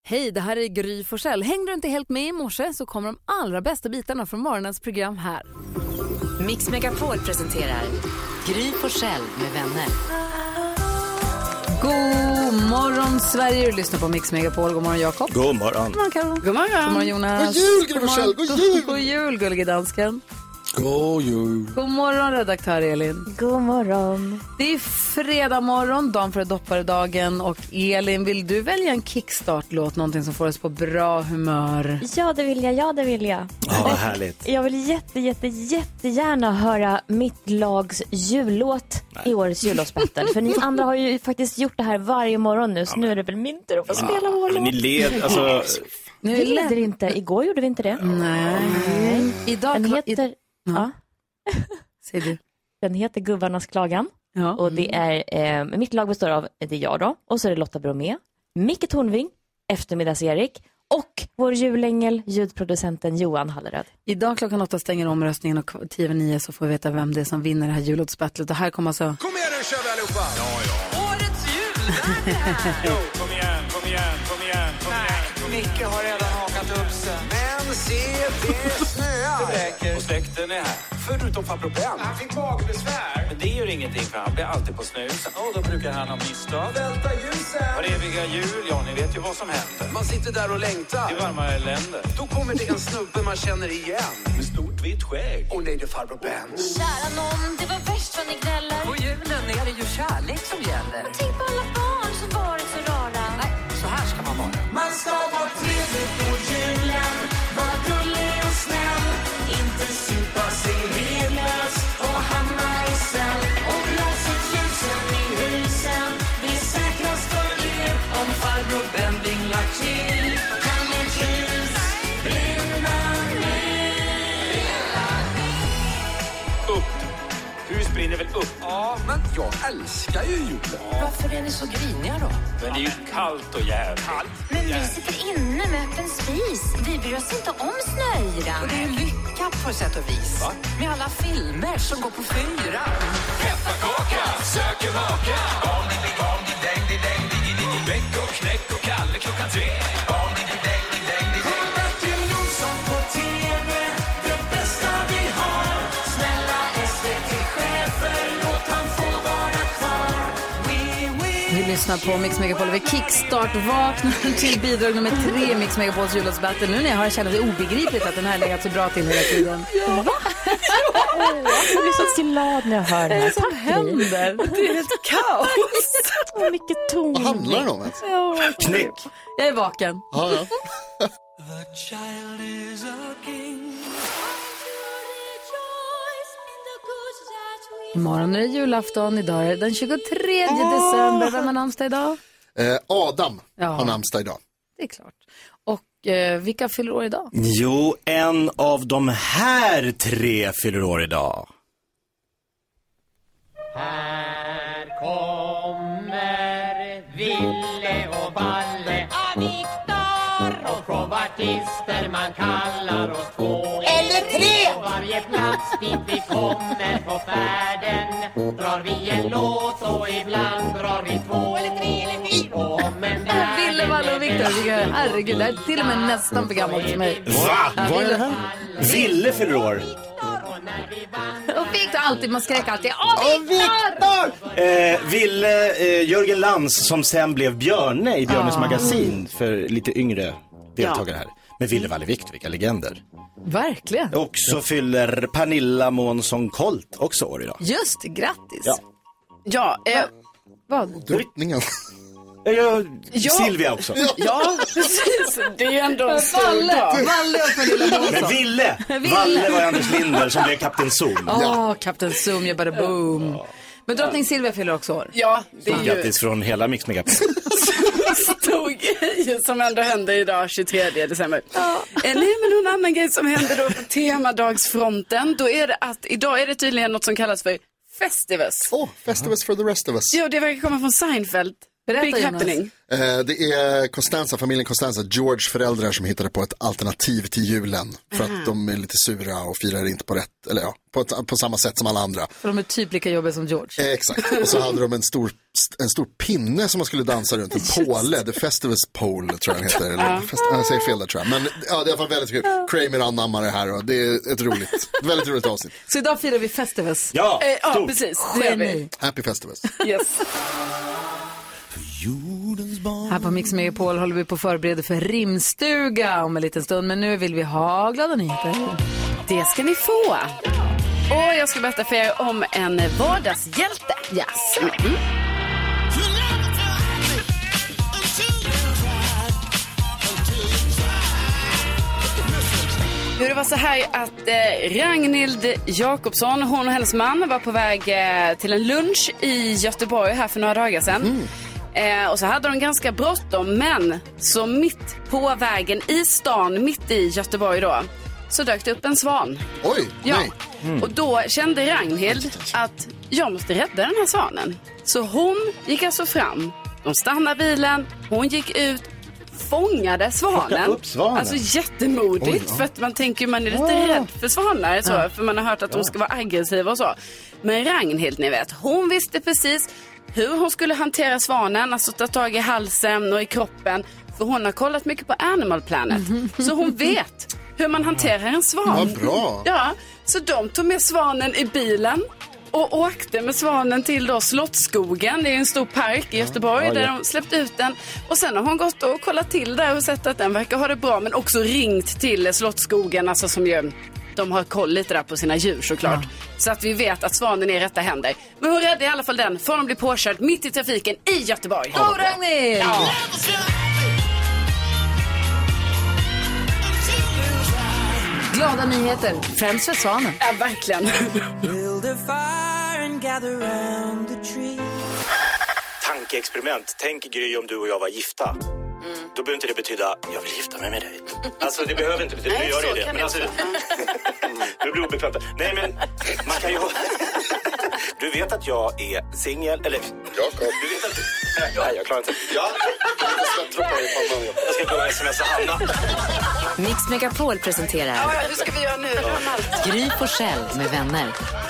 Hej, det här är Gry Forssell. Hängde du inte helt med i morse så kommer de allra bästa bitarna från morgonens program här. Mix Megapol presenterar Gry Forssell med vänner. God morgon Sverige, du lyssnar på Mix Megapol. God morgon Jakob. God morgon. God morgon Karol. God morgon. God morgon Jonas. God jul Gry Forssell, god jul. God jul gullige dansken. God jul. God morgon redaktör Elin. God morgon. Det är fredag morgon, dagen före dopparedagen. Och Elin, vill du välja en kickstart-låt? Någonting som får oss på bra humör? Ja, det vill jag. Ja, vad härligt. Jag vill jättegärna höra mitt lags jullåt i årets jullåtsbattle. För ni andra har ju faktiskt gjort det här varje morgon nu. Så nu är det väl min tur att få spela vår låt. Ni led, alltså... Vi leder inte. Igår gjorde vi inte det. Nej. Idag Den heter... Ja. Säger du. Den heter Gubbarnas klagan. Ja. Och det är... mitt lag består av... Det är jag då. Och så är det Lotta Bromé. Micke Tornving. Eftermiddags-Erik. Och vår julängel, ljudproducenten Johan Halleröd. Idag klockan 8 stänger omröstningen och 10:09 så får vi veta vem det är som vinner det här jullåtsbattlet. Och här kommer alltså... Kom igen nu, kör vi allihopa! Ja. Årets jul! Kom igen. Micke har redan hakat upp sig. Men se, det snöar. Det räcker. Och släkten är här. Förutom farbror Ben. Han fick magbesvär. Men det gör ingenting för han blir alltid på snusen. Och då brukar han ha misstag. Välta ljusen. Var eviga jul, ja ni vet ju vad som händer. Man sitter där och längtar. Det varmare länder. Då kommer det en snubbe man känner igen. Med stort vitt skägg. Och nej, det är farbror Ben. Kära nån, det var värst vad ni gnäller. På julen är det ju kärlek som gäller. Tänk på alla barn som varit så rara. Nej, så här ska man vara. Man ska vara trevlig på julen. Vara gullig och snäll. Inte supa sig redlös och hamna i cell. Och blåsa ut ljusen i husen. Det är säkrast för er om farbror Ben vinglar till. Kan ett ljus brinna ner. Upp. Hus brinner väl upp? Ja, men jag älskar ju julen. Varför är ni så griniga då? Men det är ju kallt och jävligt. Men vi sitter inne med öppen spis. Vi bryr oss inte om snöyran. Och det är ju lyckat på ett sätt och vis. Va? Med alla filmer som går på 4. Pepparkaka, söker maka. Barn, ding, ding, Bäck och knäck och Kalle klockan 3. Barn, ding. Bertil Jonsson på TV, det bästa vi har. Snälla SVT-chefer, låt han få vara kvar. Vi lyssnar på Mix Megapol. Vi kickstart vaknar till bidrag nummer 3 i Mix Megapols jullåtsbattle. Nu när jag har känt det obegripligt att den här har legat så bra till hela tiden. Va? Jag blir så glad när jag hör det här. Vad händer? Det är helt kaos. Och mycket ton. Vad handlar det om ens? Knäck. Jag är vaken. Ja. The child is a king. Imorgon är det julafton. Idag är det den 23 december. Vem har namnsdag idag? Adam Ja. har namnsdag idag. Det är klart. Och vilka fyller år idag? Jo, en av de här 3 fyller år idag. Här kommer Ville och Valle, Viktor och showartister, man kallar oss 2 eller 3. På varje plats dit vi kommer på färden drar vi en låt och ibland drar vi 2 eller 3 eller 4. Ville, Valle och Viktor. Herregud, det här är till och med nästan för gammalt för mig. Va? Vad är det här? Ville fyller år. Och Viktor alltid, man skrek alltid. Viktor! Ville, Jörgen Lantz som sen blev Björne i Björnes magasin för lite yngre deltagare här. Men Ville, Valle, Viktor, vilka legender. Verkligen. Och så fyller Pernilla Månsson Colt också år idag. Just, grattis. Ja. Vad? Drottningen. Silvia också. Ja, precis. Det är ju ändå en stor dag. Valle och Pernilla Månsson. Men Ville var Anders Linder som blev Kapten Zoom. Kapten Zoom, jag bara boom. Men drottning Silvia fyller också år. Ja, det är ju Grattis från hela Mix Megapol. stor grej som ändå händer idag 23 december. Nej, men någon annan grej som händer då på temadagsfronten, då är det att idag är det tydligen något som kallas för Festivus. Festivus for the rest of us. Ja, det verkar komma från Seinfeld. Berätta, Big Jonas. happening. Det är familjen Costanza, George föräldrar som hittade på ett alternativ till julen. För att de är lite sura och firar inte på rätt, eller ja, på samma sätt som alla andra. För de är typ lika jobbiga som George. Exakt, och så hade de en stor pinne som man skulle dansa runt, en påle, The Festivals Pole tror jag den heter. Eller, jag säger fel där tror jag, men ja, det är i alla fall väldigt kul. Kramer anammar det här och det är ett väldigt roligt avsnitt. Så idag firar vi Festivals. Ja, Ja, precis. Det gör vi. Happy Festivals. Yes. Här på Mix Megapol håller vi på att förbereda för rimstuga om en liten stund. Men nu vill vi ha glada nyheter. Det ska ni få. Och jag ska berätta för er om en vardagshjälte. Yes. Det var så här att Ragnhild Jakobsson, hon och hennes man var på väg till en lunch i Göteborg här för några dagar sedan. Och så hade de ganska bråttom, men så mitt på vägen i stan, mitt i Göteborg då, så dök det upp en svan. Oj, ja. nej. Och då kände Ragnhild att jag måste rädda den här svanen. Så hon gick alltså fram, de stannade bilen, hon gick ut, fångade svanen. Upp svanen. Alltså jättemodigt. För att man tänker man är lite rädd för svanar så, för man har hört att de ska vara aggressiva och så. Men Ragnhild, ni vet, hon visste precis hur hon skulle hantera svanen, alltså ta tag i halsen och i kroppen. För hon har kollat mycket på Animal Planet. Så hon vet hur man hanterar en svan. Vad bra. Ja, så de tog med svanen i bilen och åkte med svanen till då Slottsskogen. Det är en stor park i Göteborg där de släppte ut den. Och sen har hon gått och kollat till där och sett att den verkar ha det bra. Men också ringt till Slottsskogen, alltså som gör... De har koll lite där på sina djur såklart. Så att vi vet att svanen är i rätta händer. Men hon räddade i alla fall den från att bli påkörd mitt i trafiken i Göteborg. Go Ragnhild! Ja. Glada nyheter, främst för svanen. Ja, verkligen. Tankeexperiment. Tänk Gry om du och jag var gifta. Då behöver inte det betyda jag vill gifta mig med dig. Alltså det behöver inte betyda, nu gör det. Men alltså, du blir obekvämt. Nej men man kan ju du vet att jag är singel, eller Jakob. Du vet att nej, jag klarar inte. Ja. Jag ska gå och smsa Hanna. Mix Megapol presenterar Hur ska vi göra nu? Gry Forssell med vänner.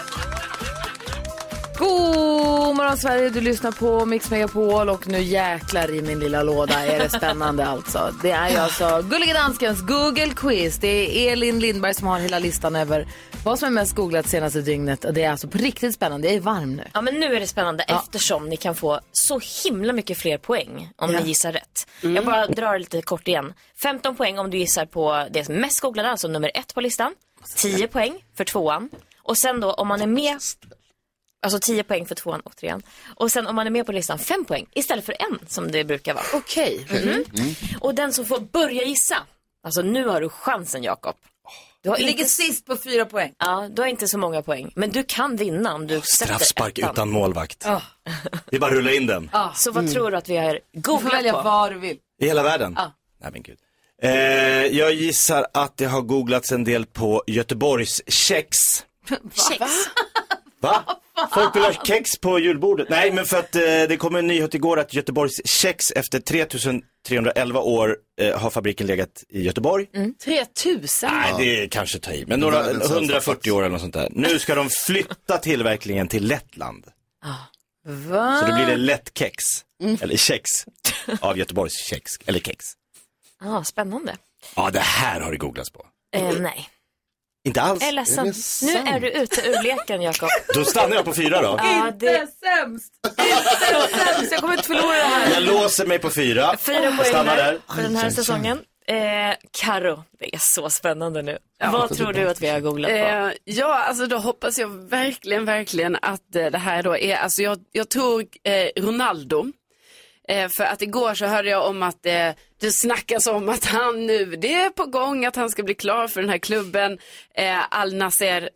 God morgon Sverige, du lyssnar på Mix Megapol och nu jäklar i min lilla låda är det spännande alltså. Det är ju alltså Gullige Danskens Google Quiz. Det är Elin Lindberg som har hela listan över vad som är mest googlat senaste dygnet och det är alltså på riktigt spännande. Jag är varm nu. Ja, men nu är det spännande eftersom ni kan få så himla mycket fler poäng om ni gissar rätt. Jag bara drar lite kort igen. 15 poäng om du gissar på det som är mest googlade, alltså nummer 1 på listan. 10 poäng för 2:an. Och sen då om man är med... Alltså 10 poäng för 2:an och 3:an. Och sen om man är med på listan 5 poäng istället för 1 som det brukar vara. Okej. Och den som får börja gissa. Alltså nu har du chansen, Jakob. Du ligger sist på 4 poäng. Ja, du har inte så många poäng. Men du kan vinna om du sätter Straffspark ettan. utan målvakt. Det är bara att rulla in den. Så vad tror du att vi har Du får googlat välja på? vad du vill. I hela världen? Nej men gud. Jag gissar att det har googlats en del på Göteborgs kex. Kex. Va? Folk vill ha kex på julbordet. Nej, men för att det kom en nyhet igår att Göteborgs kex efter 3311 år har fabriken legat i Göteborg. 3000? Nej, det kanske tar i. Men några 140 år eller något sånt där. Nu ska de flytta tillverkningen till Lettland. Va? Så då blir det lättkex. Eller kex. Av Göteborgs kex. Eller kex. Spännande. Ja, det här har det googlats på. Nej. Inte alls. Jag är ledsen. Nu är du ute ur leken, Jakob. Då stannar jag på 4 då. Ja, Inte sämst. Inte sämst. Jag kommer inte förlora det här. Jag låser mig på 4. 4 poäng stannar där. för den här säsongen. Karo, det är så spännande nu. Vad tror du att vi har googlat på? Ja, alltså då hoppas jag verkligen att det här då är, alltså jag tror Ronaldo. För att igår så hörde jag om att det snackas om att han nu, det är på gång att han ska bli klar för den här klubben Al Nasser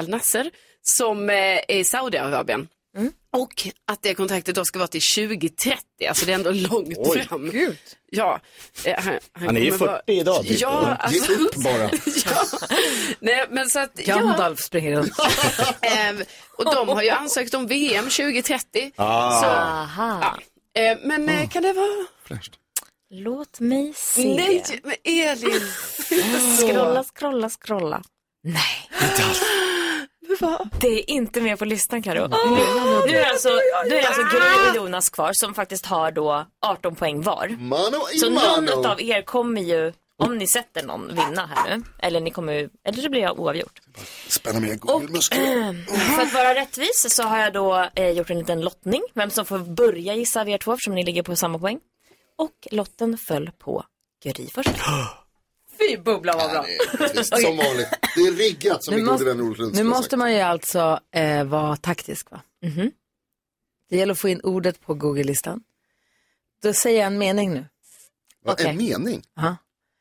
som är i Saudiarabien. Och att det kontraktet då ska vara till 2030, alltså det är ändå långt fram. Gud. Ja, Han är ju 40 idag. Typ. Ja, alltså, Ge upp bara. nej, men så att, Gandalf springer runt. och de har ju ansökt om VM 2030. Så, Aha. Men kan det vara... Fräscht. Låt mig se. Nej, men Elin. Scrolla. Nej. Inte alls. Det är inte med på listan, Karo. Nu är alltså Gry och Jonas kvar som faktiskt har då 18 poäng var. Så någon av er kommer ju, om ni sätter någon, vinna här nu. Eller så blir jag oavgjort. Spännande med Google-muskler. För att vara rättvis så har jag då gjort en liten lottning. Vem som får börja gissa av er två, eftersom ni ligger på samma poäng. Och lotten föll på Gry först. Fy, bubbla vad bra. Som vanligt. Det är riggat som nu måste man ju alltså vara taktisk, va? Mm-hmm. Det gäller att få in ordet på Google-listan. Då säger jag en mening nu. Okay. En mening? Ja.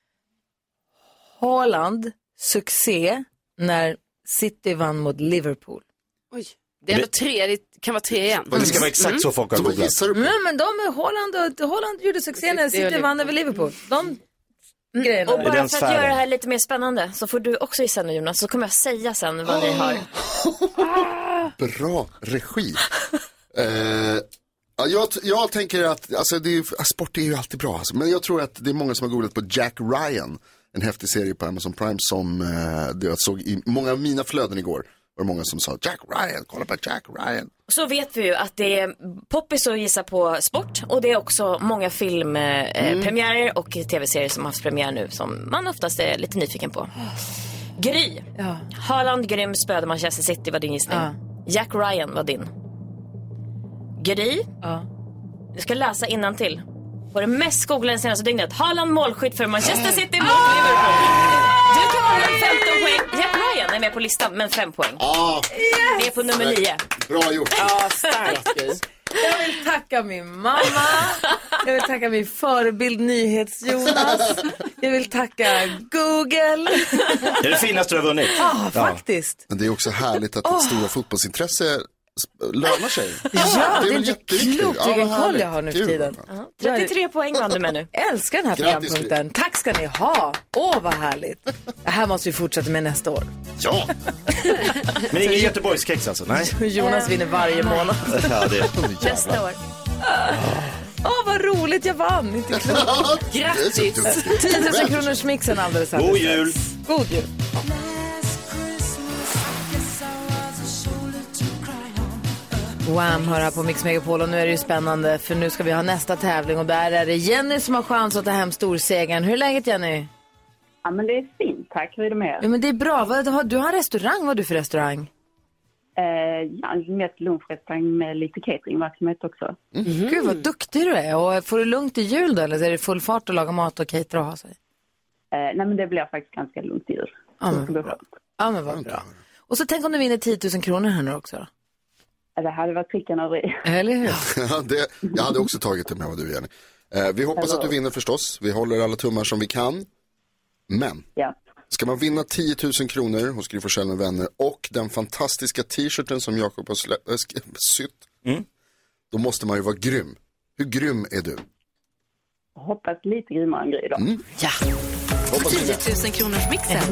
Haaland succé när City vann mot Liverpool. Oj, det är ändå 3, det kan vara 3 igen. Det ska vara exakt så folk har googlat. Men Haaland gjorde succé när City vann över Liverpool. Och bara för att göra det här lite mer spännande så får du också gissa nu, Jonas, så kommer jag säga sen vad ni har. Bra regi. Jag tänker att alltså, sport är ju alltid bra alltså. Men jag tror att det är många som har googlat på Jack Ryan, en häftig serie på Amazon Prime som jag såg i många av mina flöden igår. Var många som sa Jack Ryan, kolla på Jack Ryan. Så vet vi ju att det är poppis att gissa på sport. Och det är också många filmpremiärer och tv-serier som har haft premiär nu som man oftast är lite nyfiken på. Gry, Haaland grym spöade Manchester City var din gissning. Jack Ryan var din. Gry, du ska läsa innantill. På det mest googlade senaste dygnet. Haaland målskytt för Manchester City mot Liverpool. Du kan vara 15 poäng. Jack Ryan är med på listan, men 5 poäng. Det är på nummer 9. Bra gjort. Starkt. Jag vill tacka min mamma. Jag vill tacka min förebild NyhetsJonas. Jag vill tacka Google. Det är det finaste du har vunnit. Faktiskt. Men det är också härligt att ett stora fotbollsintresse lönar sig. Ja, det är inte klokt vilken koll jag har nu för tiden. 33 poäng vann du med nu. Jag älskar den här programpunkten. Tack ska ni ha. Vad härligt. Det här måste vi fortsätta med nästa år. Ja. Men ingen Göteborgskex alltså, nej. Jonas vinner varje månad. Ja, nästa år. Vad roligt jag vann. Inte klokt. Grattis. 10 000 kronors mixen alldeles. God jul. God jul. Wham hör här på Mix Megapol och nu är det ju spännande för nu ska vi ha nästa tävling och där är det Jenny som har chans att ta hem storsegern. Hur är läget, Jenny? Ja, men det är fint, tack. Hur är det med er? Ja, men det är bra. Du har en restaurang, vad har du för restaurang? Med lunchrestaurang med lite cateringverksamhet också. Gud vad duktig du är. Och får du lugnt i jul då eller är det full fart att laga mat och catera och ha sig? Nej, men det blir faktiskt ganska lugnt i jul. Ja, men vad bra. Och så tänk om du vinner 10 000 kronor här nu också då. Det hade varit pricken över i. Eller hur? Jag hade också tagit det med vad du, Jenny. Vi hoppas att du vinner förstås. Vi håller alla tummar som vi kan. Men ska man vinna 10 000 kronor hos Gry Forssell med vänner och den fantastiska t-shirten som Jakob har sytt, då måste man ju vara grym. Hur grym är du? Hoppas lite grymmare än Gry då. Ja. 10 000 kronors mixen.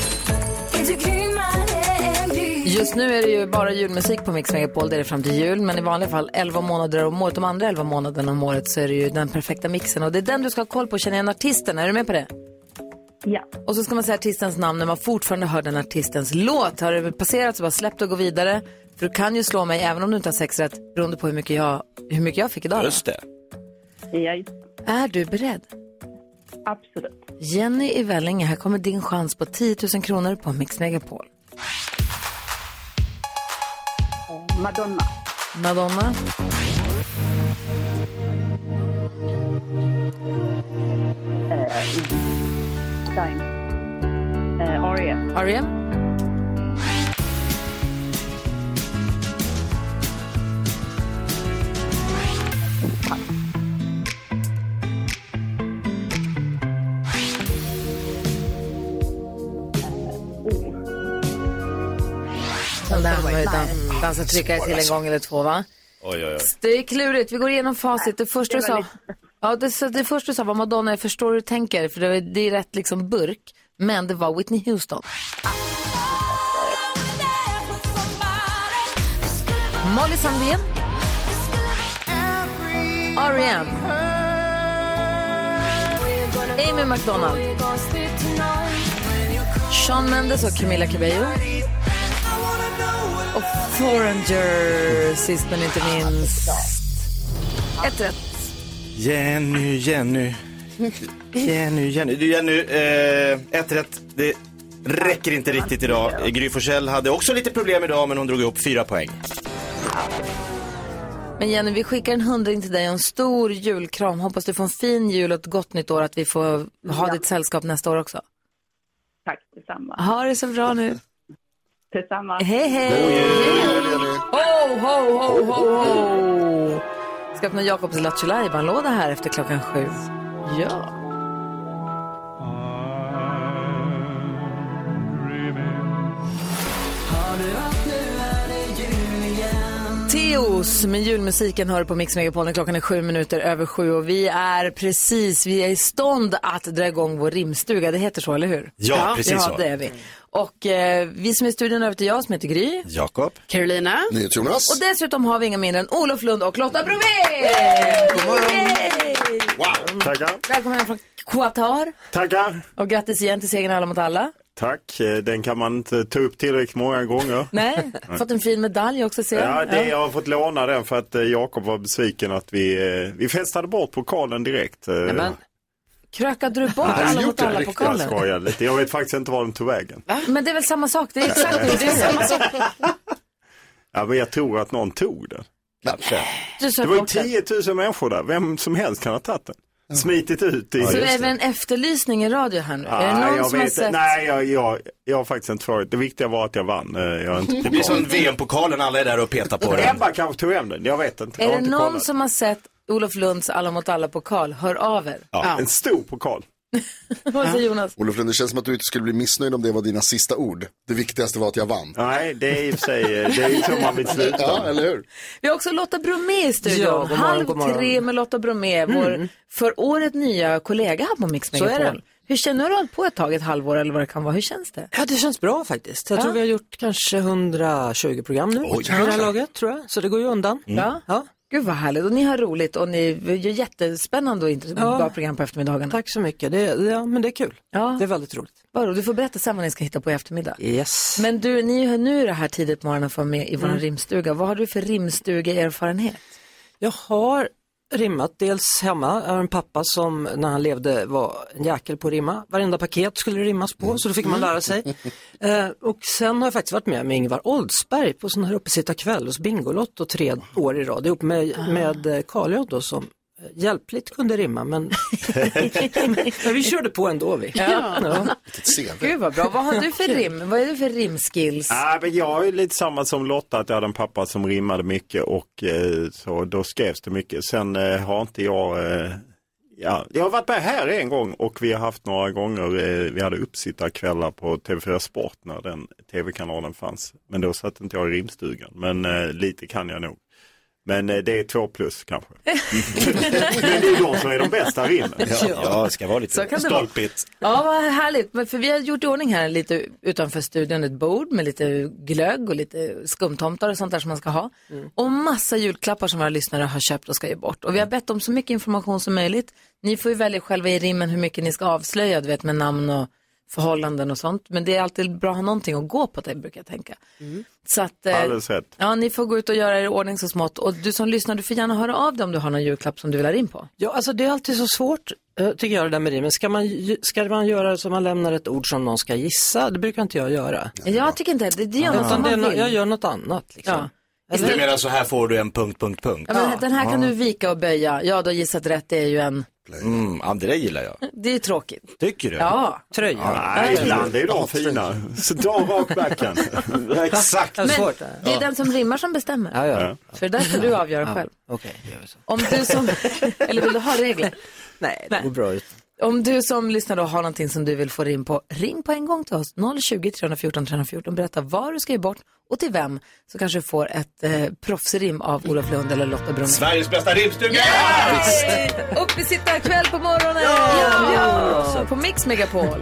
Just nu är det ju bara julmusik på Mix Megapol, det är det fram till jul. Men i vanliga fall 11 månader om året, de andra 11 månaderna om året så är det ju den perfekta mixen. Och det är den du ska ha koll på, känna igen artisten, är du med på det? Ja. Och så ska man säga artistens namn när man fortfarande hör den artistens låt. Har det passerat så bara släpp och gå vidare. För du kan ju slå mig även om du inte har 6 rätt, beroende på hur mycket jag fick idag. Just det. Ja. Är du beredd? Absolut. Jenny i Vellinge, här kommer din chans på 10 000 kronor på Mix Megapol. Madonna. Madonna. R.E.M. R.E.M. Den där har man ju dansat tryckare till en gång eller 2, va? Oj. Det är klurigt, vi går igenom facit. Det första du sa, det första du sa var Madonna, jag förstår hur du tänker. För det är rätt liksom burk. Men det var Whitney Houston. Molly Sandén. R.E.M. Amy McDonald, Shawn Mendes och Camila Cabello och Foreigner, sist men inte minst. Ett rätt. Jenny. Ett rätt. Det räcker inte riktigt idag. Gry Forssell hade också lite problem idag, men hon drog upp 4 poäng. Men Jenny, vi skickar en 100 till dig och en stor julkram. Hoppas du får en fin jul och ett gott nytt år, att vi får ha ditt sällskap nästa år också. Tack detsamma. Ha det så bra nu. Detsamma. Hej, hej. Ho, ho, ho, ho, ho. Ska öppna Jakobs Lattjo Lajban-låda här efter 7:00. Ja. Teos med julmusiken hör på Mix Megapol. Klockan är 7:07 och vi är i stånd att dra igång vår rimstuga. Det heter så, eller hur? Ja, precis så. Ja, det är vi. Och vi som är i studion över till jag som heter Gry. Jakob. Carolina. Jonas. Och dessutom har vi inga mindre än Olof Lund och Lotta Bromé. God morgon. Wow, tackar. Välkommen hem från Qatar. Tackar. Och grattis igen till segern Alla mot alla. Tack, den kan man inte ta upp tillräckligt många gånger. Nej, fått en fin medalj också ser jag. Ja, jag har fått låna den för att Jakob var besviken att vi festade bort pokalen direkt. Men krökade du bort Alla mot alla pokalen? Jag skojar lite, jag vet faktiskt inte var den tog vägen. Men det är väl samma sak, det är exakt det är samma sak. Ja, men jag tror att någon tog den. Kanske. Det var ju 10 000 människor där, vem som helst kan ha tagit den. Smitit ut i... Så det är väl en efterlysning i radio här nu? Ja, är det någon som har sett? Nej, jag har faktiskt inte frågat. Det viktiga var att jag vann. Det blir som VM-pokalen, alla är där och petar på den. Ebba kanske tog hem den, jag vet inte. Är det någon som har sett Olof Lunds Alla mot alla pokal? Hör av er. Ja, en stor pokal. Vad säger Jonas? Olof Lund, det känns som att du inte skulle bli missnöjd om det var dina sista ord. Det viktigaste var att jag vann. Nej, det är i och för sig, det är ju så man vill sluta. Ja, eller hur? Vi har också Lotta Bromé i studion. Ja, god morgon. 2:30 med Lotta Bromé, vår för året nya kollega här på Mix Megapol. Så är det. Hur känner du? Du har hållit på ett tag, ett halvår eller vad det kan vara. Hur känns det? Ja, det känns bra faktiskt. Jag tror vi har gjort kanske 120 program nu i det här laget, tror jag. Så det går ju undan. Ja. Gud vad härligt. Och ni har roligt och ni gör jättespännande och bra program på eftermiddagarna. Tack så mycket. Men det är kul. Ja. Det är väldigt roligt. Du får berätta sen vad ni ska hitta på i eftermiddag. Yes. Men du, ni är nu det här tidigt på morgonen för med i vår rimstuga. Vad har du för rimstuga-erfarenhet? Jag har rimmat dels hemma. Jag har en pappa som när han levde var en jäkel på att rimma. Varenda paket skulle rimmas på, så då fick man lära sig. Och sen har jag faktiskt varit med Ingvar Oldsberg på sån här uppesittarkväll hos Bingolotto 3 år i rad. Ihop med Karl då som hjälpligt kunde rimma, men vi körde på ändå vi. Ja. Gud vad bra. Vad har du för rim? Vad är du för rimskills? Men jag är lite samma som Lotta, att jag hade en pappa som rimmade mycket och så då skrevs det mycket. Sen har inte jag har varit med här en gång och vi har haft några gånger, vi hade uppsittarkvällar på TV4 Sport när den tv-kanalen fanns. Men då satt inte jag i rimstugan, men lite kan jag nog. Men det är 2+ kanske. Men det är de som är de bästa rimmen. Ja, det ska vara lite stolpigt. Ja, vad härligt. För vi har gjort i ordning här lite utanför studion ett bord med lite glögg och lite skumtomtar och sånt där som man ska ha. Och massa julklappar som våra lyssnare har köpt och ska ge bort. Och vi har bett om så mycket information som möjligt. Ni får ju välja själva i rimmen hur mycket ni ska avslöja, du vet, med namn och förhållanden och sånt. Men det är alltid bra att ha någonting att gå på, det brukar jag tänka. Så att, alldeles rätt. Ja, ni får gå ut och göra er i ordning så smått. Och du som lyssnar, du får gärna höra av dig om du har någon julklapp som du vill ha in på. Ja, alltså det är alltid så svårt, tycker jag, det där med rimmen. Ska man göra så man lämnar ett ord som någon ska gissa? Det brukar inte jag göra. Jag tycker inte det gör något som man vill. Jag gör något annat liksom. Ja. Du menar så här får du en ... Ja, men den här kan du vika och böja. Ja, då gissat rätt, det är ju en... det där gillar jag. Det är tråkigt. Tycker du? Ja. Tröja. Nej, ibland är de fina. Så dra rakt backen. Exakt. Men det är den som rimmar som bestämmer. Ja. För det där ska du avgöra själv. Okej, gör vi så. Om du som... Eller vill du ha regler? Nej, det går bra ut. Om du som lyssnar då har någonting som du vill få ring på en gång till oss. 020-314 314. Berätta vad du ska ge bort och till vem. Så kanske du får ett proffsrim av Olof Lund eller Lotta Bromé. Sveriges bästa rimstuga! Yeah! Och vi sitter kväll på morgonen. Ja! Så på Mix Megapol.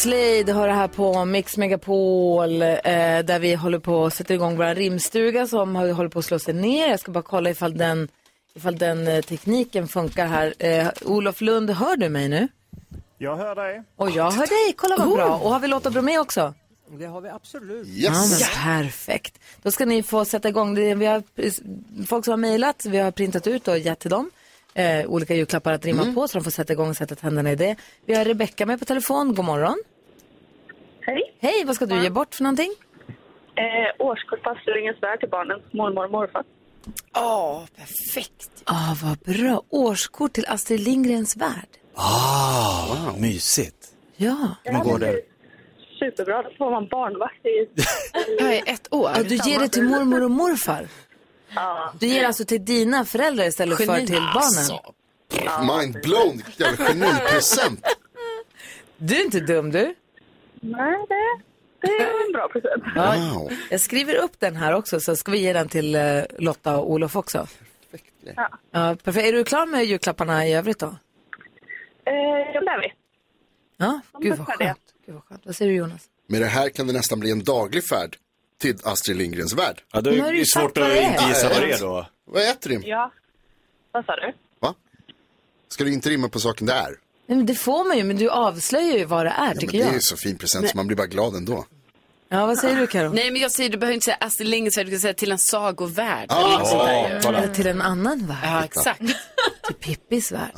Slade har det här på Mix Megapol där vi håller på att sätta igång vår rimstuga som håller på att slå sig ner. Jag ska bara kolla ifall den tekniken funkar här. Olof Lund, hör du mig nu? Jag hör dig. Och jag hör dig, kolla vad bra. Och har vi Lotta Bromé också? Det har vi absolut. Yes. Ja, men perfekt. Då ska ni få sätta igång. Vi har folk som har mejlat, vi har printat ut och gett till dem. Olika julklappar att rimma på så de får sätta igång och sätta tänderna i det. Vi har Rebecka med på telefon, god morgon. Hej. Hej, vad ska du ge bort för någonting? Årskort på Astrid Lindgrens Värld till barnen, mormor och morfar. Perfekt. Vad bra. Årskort till Astrid Lindgrens Värld. Mysigt. Ja. Man går där. Superbra, då får man barnvakt Jag är 1 år. Ja, du ger det till mormor och morfar? Ja. Du ger alltså till dina föräldrar istället för till barnen? Mind blown, jävla genipresent. Du är inte dum, du. Nej, det är en bra present. Ja, jag skriver upp den här också så ska vi ge den till Lotta och Olof också. Ja, perfekt. Är du klar med julklapparna i övrigt då? Ja, det är vi. Ja, gud vad skönt. Vad säger du, Jonas? Med det här kan det nästan bli en daglig färd till Astrid Lindgrens Värld. Ja, det är svårt att inte gissa vad det är då. Vad är ett rim? Ja, vad sa du? Va? Ska du inte rimma på saken det är? Nej, men det får man ju, men du avslöjar ju vad det är, tycker jag. Det är så fin present så man blir bara glad ändå. Ja, vad säger du, Karo? Nej, men jag säger, du behöver inte säga Astrid Lindgrens Värld, du kan säga till en sagovärld. Eller till en annan värld. Ja, exakt. Till Pippis värld.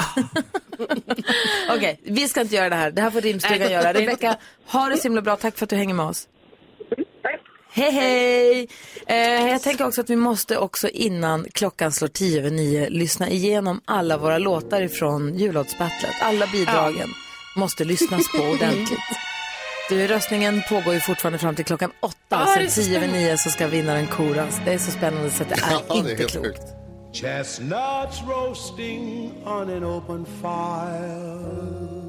Okej, vi ska inte göra det här. Det här får rimstugan göra. Rebecka, ha det så himla bra. Tack för att du hänger med oss. Hej, hej! Jag tänker också att vi måste också innan klockan slår 10:09 lyssna igenom alla våra låtar ifrån jullåtsbattlet. Alla bidragen måste lyssnas på ordentligt. Röstningen pågår ju fortfarande fram till klockan 8. Sen 10:09 så ska vinnaren koras. Det är så spännande så att det är inte helt klokt. sjukt. Chestnuts roasting on an open fire.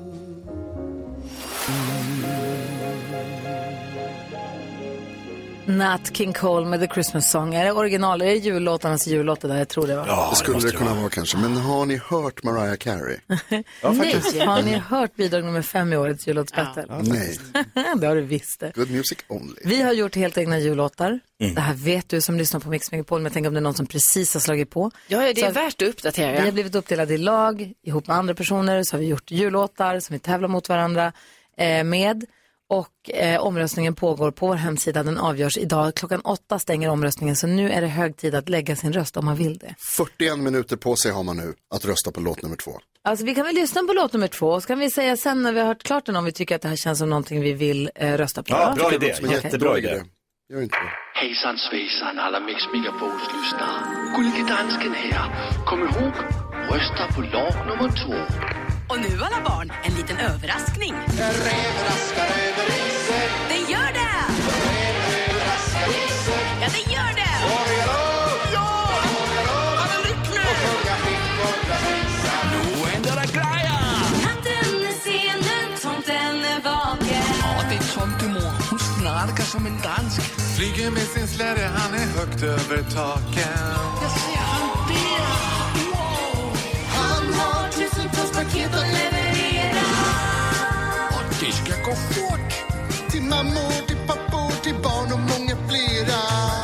Nat King Cole med The Christmas Song. Är det original? Är det jullåtarnas jullåtar där? Jag tror det var. Ja, det skulle det kunna vara kanske. Men har ni hört Mariah Carey? Nej, har ni hört bidrag nummer 5 i årets jullåtsbattle? Nej. Det har du visst det. Good music only. Vi har gjort helt egna jullåtar. Det här vet du som lyssnar på Mix Megapol, men jag tänker om det är någon som precis har slagit på. Ja, det är värt att uppdatera. Vi har blivit uppdelade i lag, ihop med andra personer, så har vi gjort jullåtar som vi tävlar mot varandra med. Och omröstningen pågår på vår hemsida. Den avgörs idag. Klockan 8 stänger omröstningen. Så nu är det hög tid att lägga sin röst om man vill det. 41 minuter på sig har man nu att rösta på låt nummer 2. Alltså vi kan väl lyssna på låt nummer 2. Och så kan vi säga sen när vi har hört klart den om vi tycker att det här känns som någonting vi vill rösta på. Ja, bra idé. Jättebra idé. Gör inte det. Hejsan svejsan alla Mix Megapols lyssnare. Gullige dansken här. Kom ihåg, rösta på lag nummer 2. Och nu alla barn, en liten överraskning. Överraskar över isen. Det gör det! Överraskar isen. Ja, det gör det! Ja! Han är lycklig! Och sjunga flickor visa. Nu ändrar det grejer! Natten är sen, tomten är vaken. Ja, det är tomtemor. Hon snarkar som en dansk. Flyger med sin släde, han är högt över taken. Jag ser han där. Wow! Han har tusentals paket att leverera. Och det ska gå fort. Till mammor, till pappor, till barn och många flera.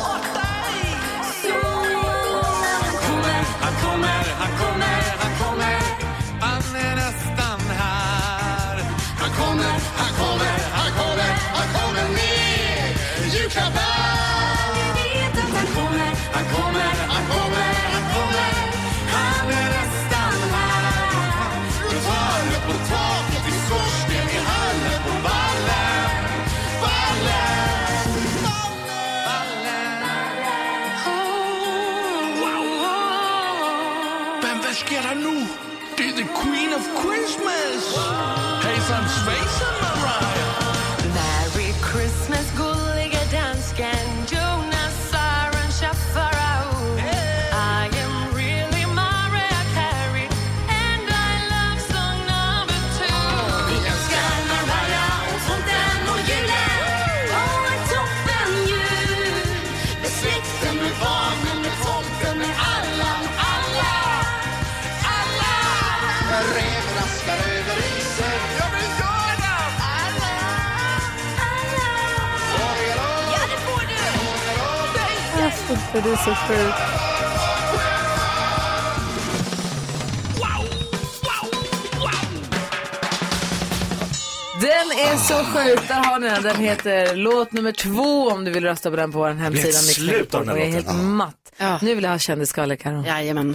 Så han kommer, Han kommer, han kommer, han kommer. Han är nästan här. Han kommer, han kommer, han kommer, han kommer ner. Julklappar. vi vet att han kommer. Han kommer, han kommer, han kommer. Han är nästan här. Då tar upp på taket i skorsten i hallen på ballen. Ballen, Men vad sker der nu? Det er the Queen of Christmas. Hejsan svejsan, Mariah. Merry Christmas, gulliga dansken. Jonas, Siren, Chafarao. I am really Mariah Carey. And I love song number 2. Vi älskar Mariah och tomten och julen. Och ett toppen jul. Med släkten, med barnen, med tomten, med alla, alla. Alla! räven raskar över isen. Ja, men gör det! Det är så sjukt. Den är så sjuk, där har ni den. Den heter låt nummer 2 om du vill rösta på den på vår hemsida. Sluta den jag är helt matt. Ja. Nu vill jag ha kändisskalle, Karo. Jajamän.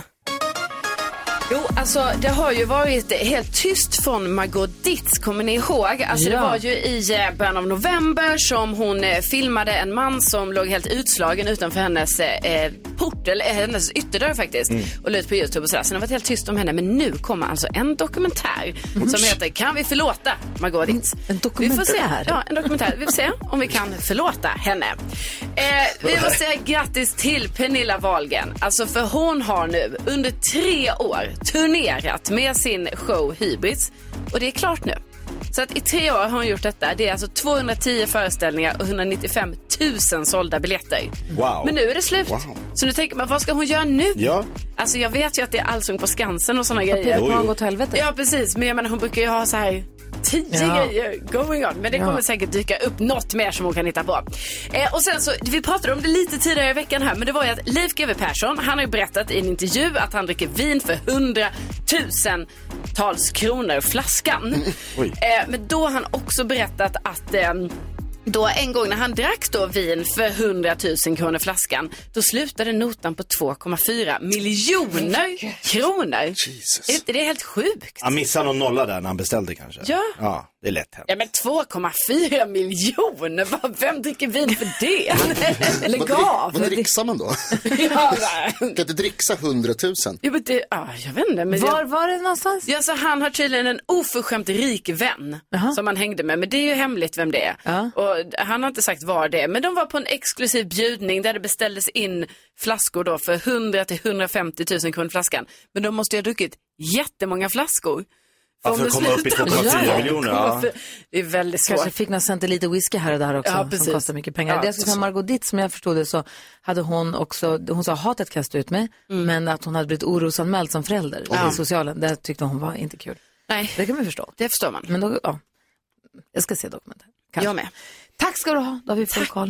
Jo, alltså det har ju varit helt tyst från Margot Dietz, kommer ni ihåg? Alltså det var ju i början av november som hon filmade en man som låg helt utslagen utanför hennes port, eller hennes ytterdörr faktiskt, och la ut på YouTube och sådär. Så det har varit helt tyst om henne, men nu kommer alltså en dokumentär som heter Kan vi förlåta Margot Dietz? En dokumentär? Vi får se. Ja, en dokumentär. Vi får se om vi kan förlåta henne. Vi måste säga grattis till Pernilla Wahlgren. Alltså för hon har nu under 3 år turnerat med sin show Hybrids. Och det är klart nu. Så att i 3 år har hon gjort detta. Det är alltså 210 föreställningar och 195 000 sålda biljetter. Wow. Men nu är det slut. Wow. Så nu tänker man, vad ska hon göra nu? Ja. Alltså jag vet ju att det är Allsång på Skansen och sådana grejer. Har hon gått helvete? Ja, precis. Men jag menar, hon brukar ju ha så här 10 grejer going on. Men det kommer säkert dyka upp något mer som hon kan hitta på. Och sen så, vi pratade om det lite tidigare i veckan här. Men det var ju att Leif GW Persson, han har ju berättat i en intervju att han dricker vin för 100 000-tals kronor flaskan. Men då har han också berättat att då en gång när han drack då vin för 100 000 kronor flaskan, då slutade notan på 2,4 miljoner kronor. Jesus. Det är helt sjukt. Han missade någon nolla där när han beställde kanske. Ja, det är lätt hänt. Ja, men 2,4 miljoner, vem dricker vin för det? Lägg av. Vad dricksar man då? Kan inte dricksa 100 000? Ja, men jag vet inte. Men var var det någonstans? Ja, så han har tydligen en oförskämt rik vän som han hängde med. Men det är ju hemligt vem det är. Och han har inte sagt var det är. Men de var på en exklusiv bjudning där det beställdes in flaskor då för 100 till 150 000 kronor flaskan. Men de måste ju ha druckit jättemånga flaskor. För att komma upp i 2,4 miljoner. Ja. Det är väldigt svårt. Kanske fick någon lite whisky här och där också, som kostar mycket pengar. Ja, det skulle säga Margot Dietz, som jag förstod det, så hade hon också, hon sa hatet kastade ut mig, men att hon hade blivit orosanmäld som förälder i socialen. Det tyckte hon var inte kul. Nej. Det kan man förstå. Det förstår man. Men då, jag ska se dokumentären. Jag med. Tack ska du ha, då har vi fått koll.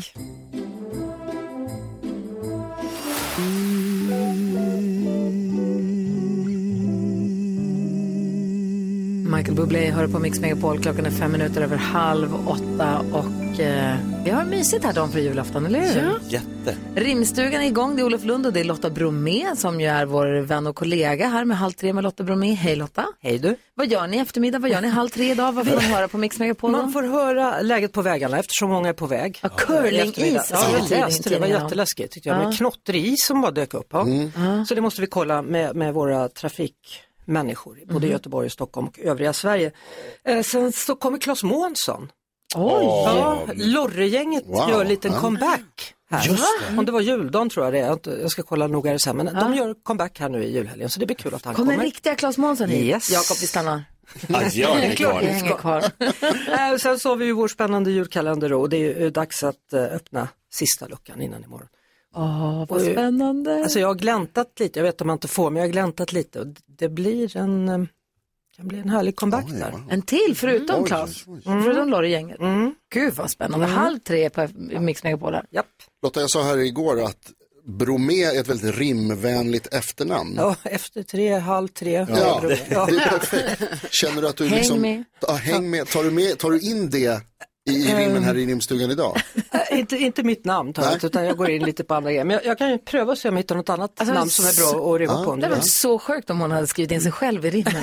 Michael Bublé hör på Mix Megapol. Klockan är 5 minuter över 7:30 och vi har mysigt här dagen för julafton, eller hur? Ja. Jätte. Rimstugan är igång, det är Olof Lund och det är Lotta Bromé som ju är vår vän och kollega här med 2:30 med Lotta Bromé. Hej Lotta. Hej du. Vad gör ni i eftermiddag? Vad gör ni 2:30 idag? Vad får man höra på Mix Megapol? Man får höra läget på vägarna eftersom många är på väg. Ja, curling-is. Ja, jag läste det var jätteläskigt tyckte jag. Med knotteri som bara dök upp. Så det måste vi kolla med våra trafikmänniskor i både Göteborg, Stockholm och övriga Sverige. Sen så kommer Claes Månsson. Oj! Ja, Lorregänget gör en liten comeback här. Om det var juldagen tror jag det är. Jag ska kolla noga sen. Men de gör comeback här nu i julhelgen. Så det blir kul att han kommer. Kommer riktiga Claes Månsson hit? Yes. Jakob, vi stannar. Jag hänger kvar. Sen så har vi ju vår spännande julkalender och det är ju dags att öppna sista luckan innan imorgon. Vad spännande. Alltså jag har gläntat lite, jag vet om man inte får, men jag har gläntat lite och det blir kan bli en härlig comeback där. En till förutom Claes, förutom Lorry-gänget. Gud vad spännande. 2:30 på Mix Megapol här. Japp. Lotta, jag sa här igår att Bromé är ett väldigt rimvänligt efternamn. Ja, efter 3, 2:30. Ja, det är perfekt. Känner du att du häng med. Häng med. Tar du in det i rimmen här i rimstugan idag? Inte mitt namn utan jag går in lite på andra grejer. Men jag kan ju pröva att se om jag hittar något annat namn som är bra att rimma på. Det var så sjukt om hon hade skrivit in sig själv i rimmen.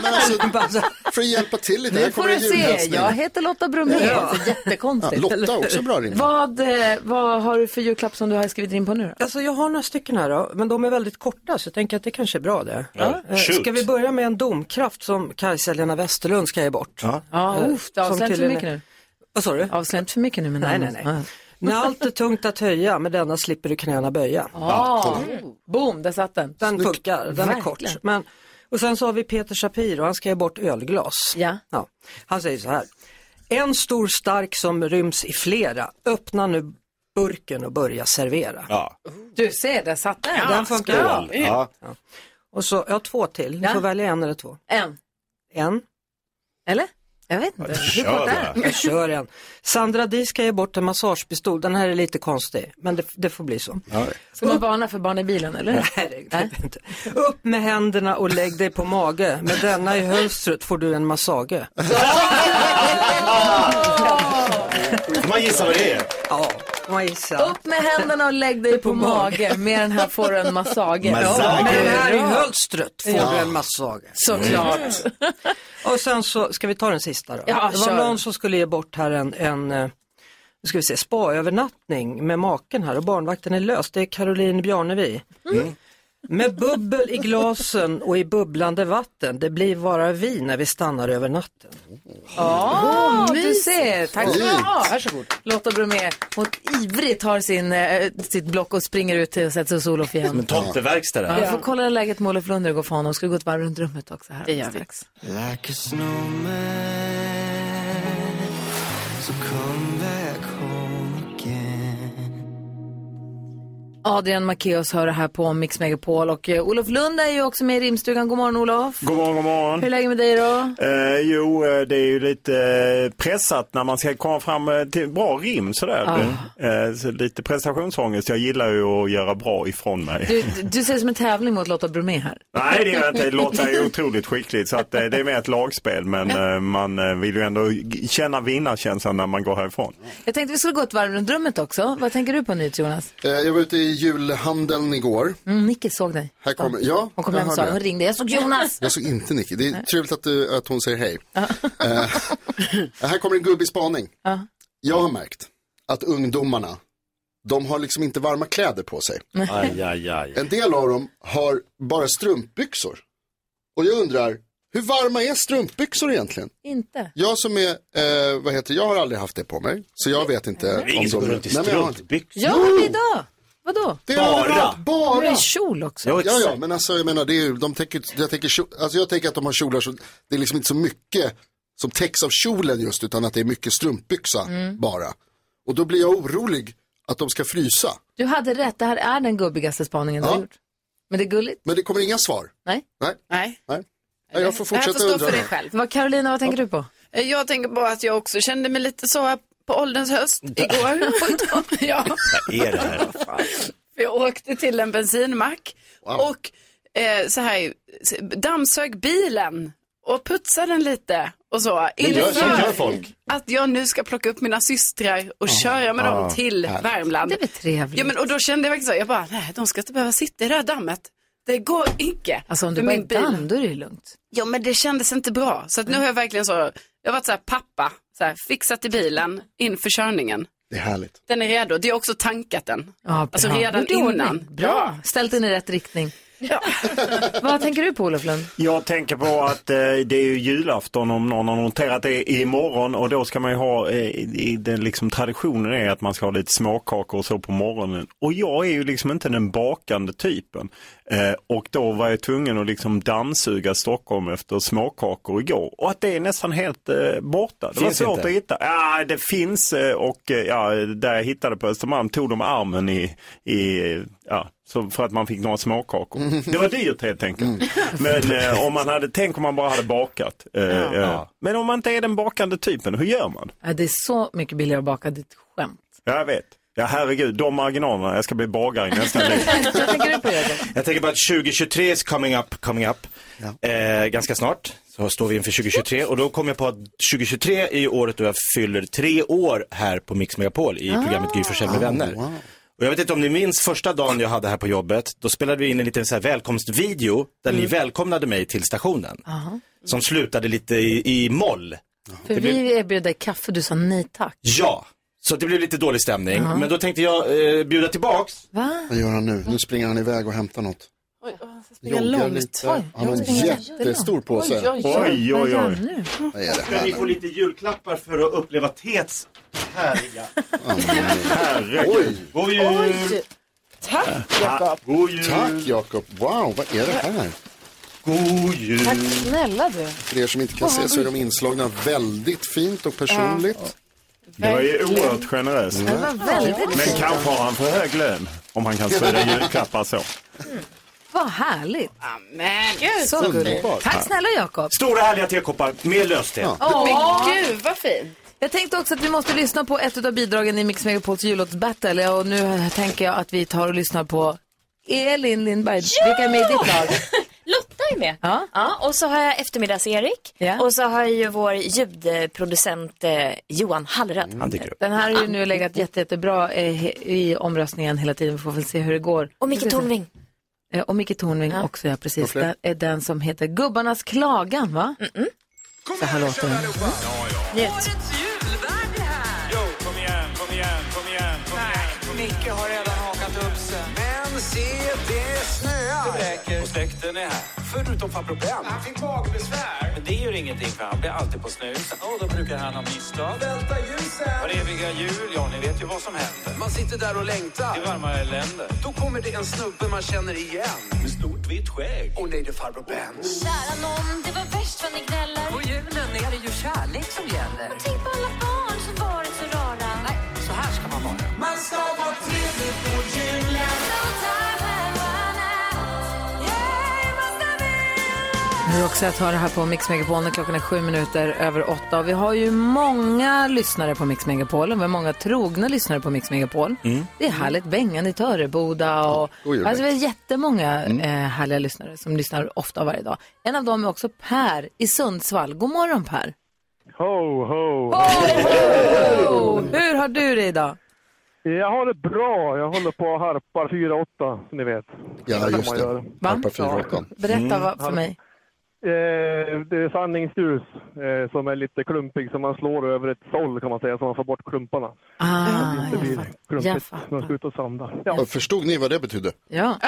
För att hjälpa till lite. Nu får du se, jag heter Lotta Bromé. Jättekonstigt. Lotta också bra rim. Vad har du för julklapp som du har skrivit in på nu då? Alltså jag har några stycken här då, men de är väldigt korta så jag tänker att det kanske är bra det. Ska vi börja med en domkraft som Kajsa-Lena Westerlund ska ge bort? Det avslöjar inte för mycket nu. Vad sa du? Avslöjar inte för mycket nu. Nej. När allt är tungt att höja, med denna slipper du knäna böja. Boom, där satt den. Den funkar, den är kort. Och sen så har vi Peter Shapiro, han ska ge bort ölglas. Ja. Han säger så här. En stor stark som ryms i flera. Öppna nu burken och börja servera. Ja. Du ser, där satt den. Den funkar. Ja. Och så, 2 till. Du får välja 1 eller 2. En. En. Eller? Jag vet inte. Jag kör en. Sandra Di ska ge bort en massagepistol. Den här är lite konstig, men det får bli så. Ja. Ska man varna för barn i bilen, eller? Nej, det inte. Upp med händerna och lägg dig på mage. Med denna i hölstret får du en massage. Man gissar vad det är. Ja, man gissar. Upp med händerna och lägg dig på mage. Med den här får du en massage. Ja, med den här i hölstret får du en massage. Såklart. Och sen så ska vi ta den sista då. Ja, det var någon som skulle ge bort här en nu ska vi se, spa-övernattning med maken här och barnvakten är löst. Det är Caroline Bjarnevi. Med bubbel i glasen och i bubblande vatten. Det blir bara vi när vi stannar över natten. Du ser. Tack ska du ha. Varsågod. Lotta Bromé, hon ivrigt har sitt block och springer ut till och sätter sig hos Olof igen. Som en tomteverkstad där. Jag får kolla läget med Olof Lund och gå för honom. Ska gå ett varv runt rummet också här. Det gör vi. Like a snowman, so come back home again. Adrian Macéus hör det här på Mix Megapol och Olof Lund är ju också med i rimstugan. God morgon Olof. God morgon, god morgon. Hur är läget med dig då? Det är ju lite pressat när man ska komma fram till bra rim sådär. Så lite prestationsångest. Jag gillar ju att göra bra ifrån mig. Du ser som en tävling mot Lotta Bromé här. Nej, det är inte. Lotta är otroligt skickligt så att det är mer ett lagspel. Men man vill ju ändå känna vinnarkänslan när man går härifrån. Jag tänkte vi skulle gå ett varv runt rummet också. Vad tänker du på nytt, Jonas? Jag var ute i julhandeln igår. Nicke såg dig. Här kommer, hon kom hem och sa, hon ringde. Jag såg Jonas. Jag såg inte Nicke. Det är trevligt att hon säger hej. Här kommer en gubbig spaning. Jag har märkt att ungdomarna, de har liksom inte varma kläder på sig. En del av dem har bara strumpbyxor. Och jag undrar, hur varma är strumpbyxor egentligen? Inte. Jag som är, jag har aldrig haft det på mig. Så jag vet inte om ingen som går runt i strumpbyxor. Ja, idag. Vadå? Det är bara. Det är kjol också. Ja, men alltså jag menar, det är, jag tänker att de har kjolar så det är liksom inte så mycket som täcks av kjolen just, utan att det är mycket strumpbyxa bara. Och då blir jag orolig att de ska frysa. Du hade rätt, det här är den gubbigaste spaningen du har gjort. Men det är gulligt. Men det kommer inga svar. Nej. Jag får fortsätta undra. för dig själv. Carolina, vad tänker du på? Jag tänker på att jag också kände mig lite så här på ålderns höst igår. Ja. Vad är det här? Jag åkte till en bensinmack och så här dammsög bilen och putsade den lite och så. Inför folk. Att jag nu ska plocka upp mina systrar och köra med dem till Värmland. Det är trevligt. Ja, men och då kände jag verkligen så, jag bara, nej, de ska inte behöva sitta i det här dammet. Det går inte. Alltså om du bara är damm, då är det lugnt. Ja, men det kändes inte bra. Så att nu har jag verkligen så, jag har varit så här pappa, så här, fixat i bilen inför körningen. Det är härligt. Den är redo. Det är också tankat den. Ja, alltså redan innan. Bra. Ställt in i rätt riktning. Ja. Vad tänker du på, Olof Lund? Jag tänker på att det är ju julafton, om någon har noterat det, imorgon, och då ska man ju ha, den liksom traditionen är att man ska ha lite småkakor och så på morgonen. Och jag är ju liksom inte den bakande typen. Och då var jag tvungen att liksom dammsuga Stockholm efter småkakor igår. Och att det är nästan helt borta. Det finns var svårt inte. att hitta. Ja, det finns, och där jag hittade på Östermalm tog de armen så för att man fick några småkakor. Det var dyrt helt enkelt. Men tänk om man bara hade bakat. Men om man inte är den bakande typen, hur gör man? Det är så mycket billigare att baka, ditt skämt. Jag vet. Ja, herregud, de marginalerna. Jag ska bli bagare i nästa liv. Vad tänker du på, Jörgen? Jag tänker på att 2023 is coming up. Ganska snart så står vi inför 2023 och då kom jag på att 2023 är ju året då jag fyller 3 år här på Mix Megapol i programmet Gry Forssell med vänner. Wow. Och jag vet inte om ni minns första dagen jag hade här på jobbet, då spelade vi in en liten så här välkomstvideo där ni välkomnade mig till stationen. Som slutade lite i moll. För vi erbjöd dig kaffe, du sa nej tack. Ja, så det blev lite dålig stämning. Men då tänkte jag bjuda tillbaks. Va? Vad gör han nu? Nu springer han iväg och hämtar något. Springer långt. Lite. Han har en jättestor påse. Oj. Vad är det Ska ni få lite julklappar för att uppleva Tets härliga. Oj. God jul! Tack, Jakob. God jul! Tack, Jakob. Wow, vad är det här? God jul! Tack snälla du. För er som inte kan se så är de inslagna väldigt fint och personligt. Det var ju oerhört generöst. Det var väldigt Men kanske har han för hög lön om han kan sprida julklappar så. Vad härligt. Amen. Så gulligt. Tack snälla Jakob. Stora härliga tekoppar med lösten. Men gud, vad fint. Jag tänkte också att vi måste lyssna på ett av bidragen i Mix Megapols jullåtsbattle. Och nu tänker jag att vi tar och lyssnar på Elin Lindberg. Vilka är med i ditt lag? Lotta är med. Ja, och så har jag eftermiddags-Erik. Ja. Och så har jag ju vår ljudproducent Johan Hallröd. Den här har ju nu legat jättebra i omröstningen hela tiden. Vi får väl se hur det går. Och Micke Tornving. Och Micke Tornving också, ja precis. Det är den som heter Gubbarnas klagan, va? Så här låter den. Njut. Micke har redan hakat upp sig. Men se, det snöar. Det räcker. Och släkten är här. Förutom farbror Ben. Han fick magbesvär. Men det gör ingenting för han blir alltid på snus. Och då brukar han ha misstag. Välta ljusen. Var eviga jul, ja ni vet ju vad som händer. Man sitter där och längtar. Det varmare länder. Då kommer det en snubbe man känner igen. Med stort vitt skägg. Och nej, det är farbror Ben. Kära någon, det var värst vad ni gnäller. På julen är det ju kärlek som gäller. Och tänk på alla barn som varit så rara. Nej, så här ska man vara. Man ska vara trevlig på julen. Nu också att höra här på Mix Megapol när klockan är 7:07. Och vi har ju många lyssnare på Mix Megapol. Och vi har många trogna lyssnare på Mix Megapol. Det är härligt. Bengan i Töreboda. Och, alltså vi har jättemånga härliga lyssnare som lyssnar ofta varje dag. En av dem är också Per i Sundsvall. God morgon Per. Ho, ho. Ho! Hur har du det idag? Jag har det bra. Jag håller på och harpar 4-8, som ni vet. Ja, just det. Harpar 4-8. Berätta för mig. Det är sanningsljus som är lite klumpig, som man slår över ett såll kan man säga, så man får bort klumparna. Det blir klumpigt när man ska ut och sanda. Ja. Förstod ni vad det betyder? Ja.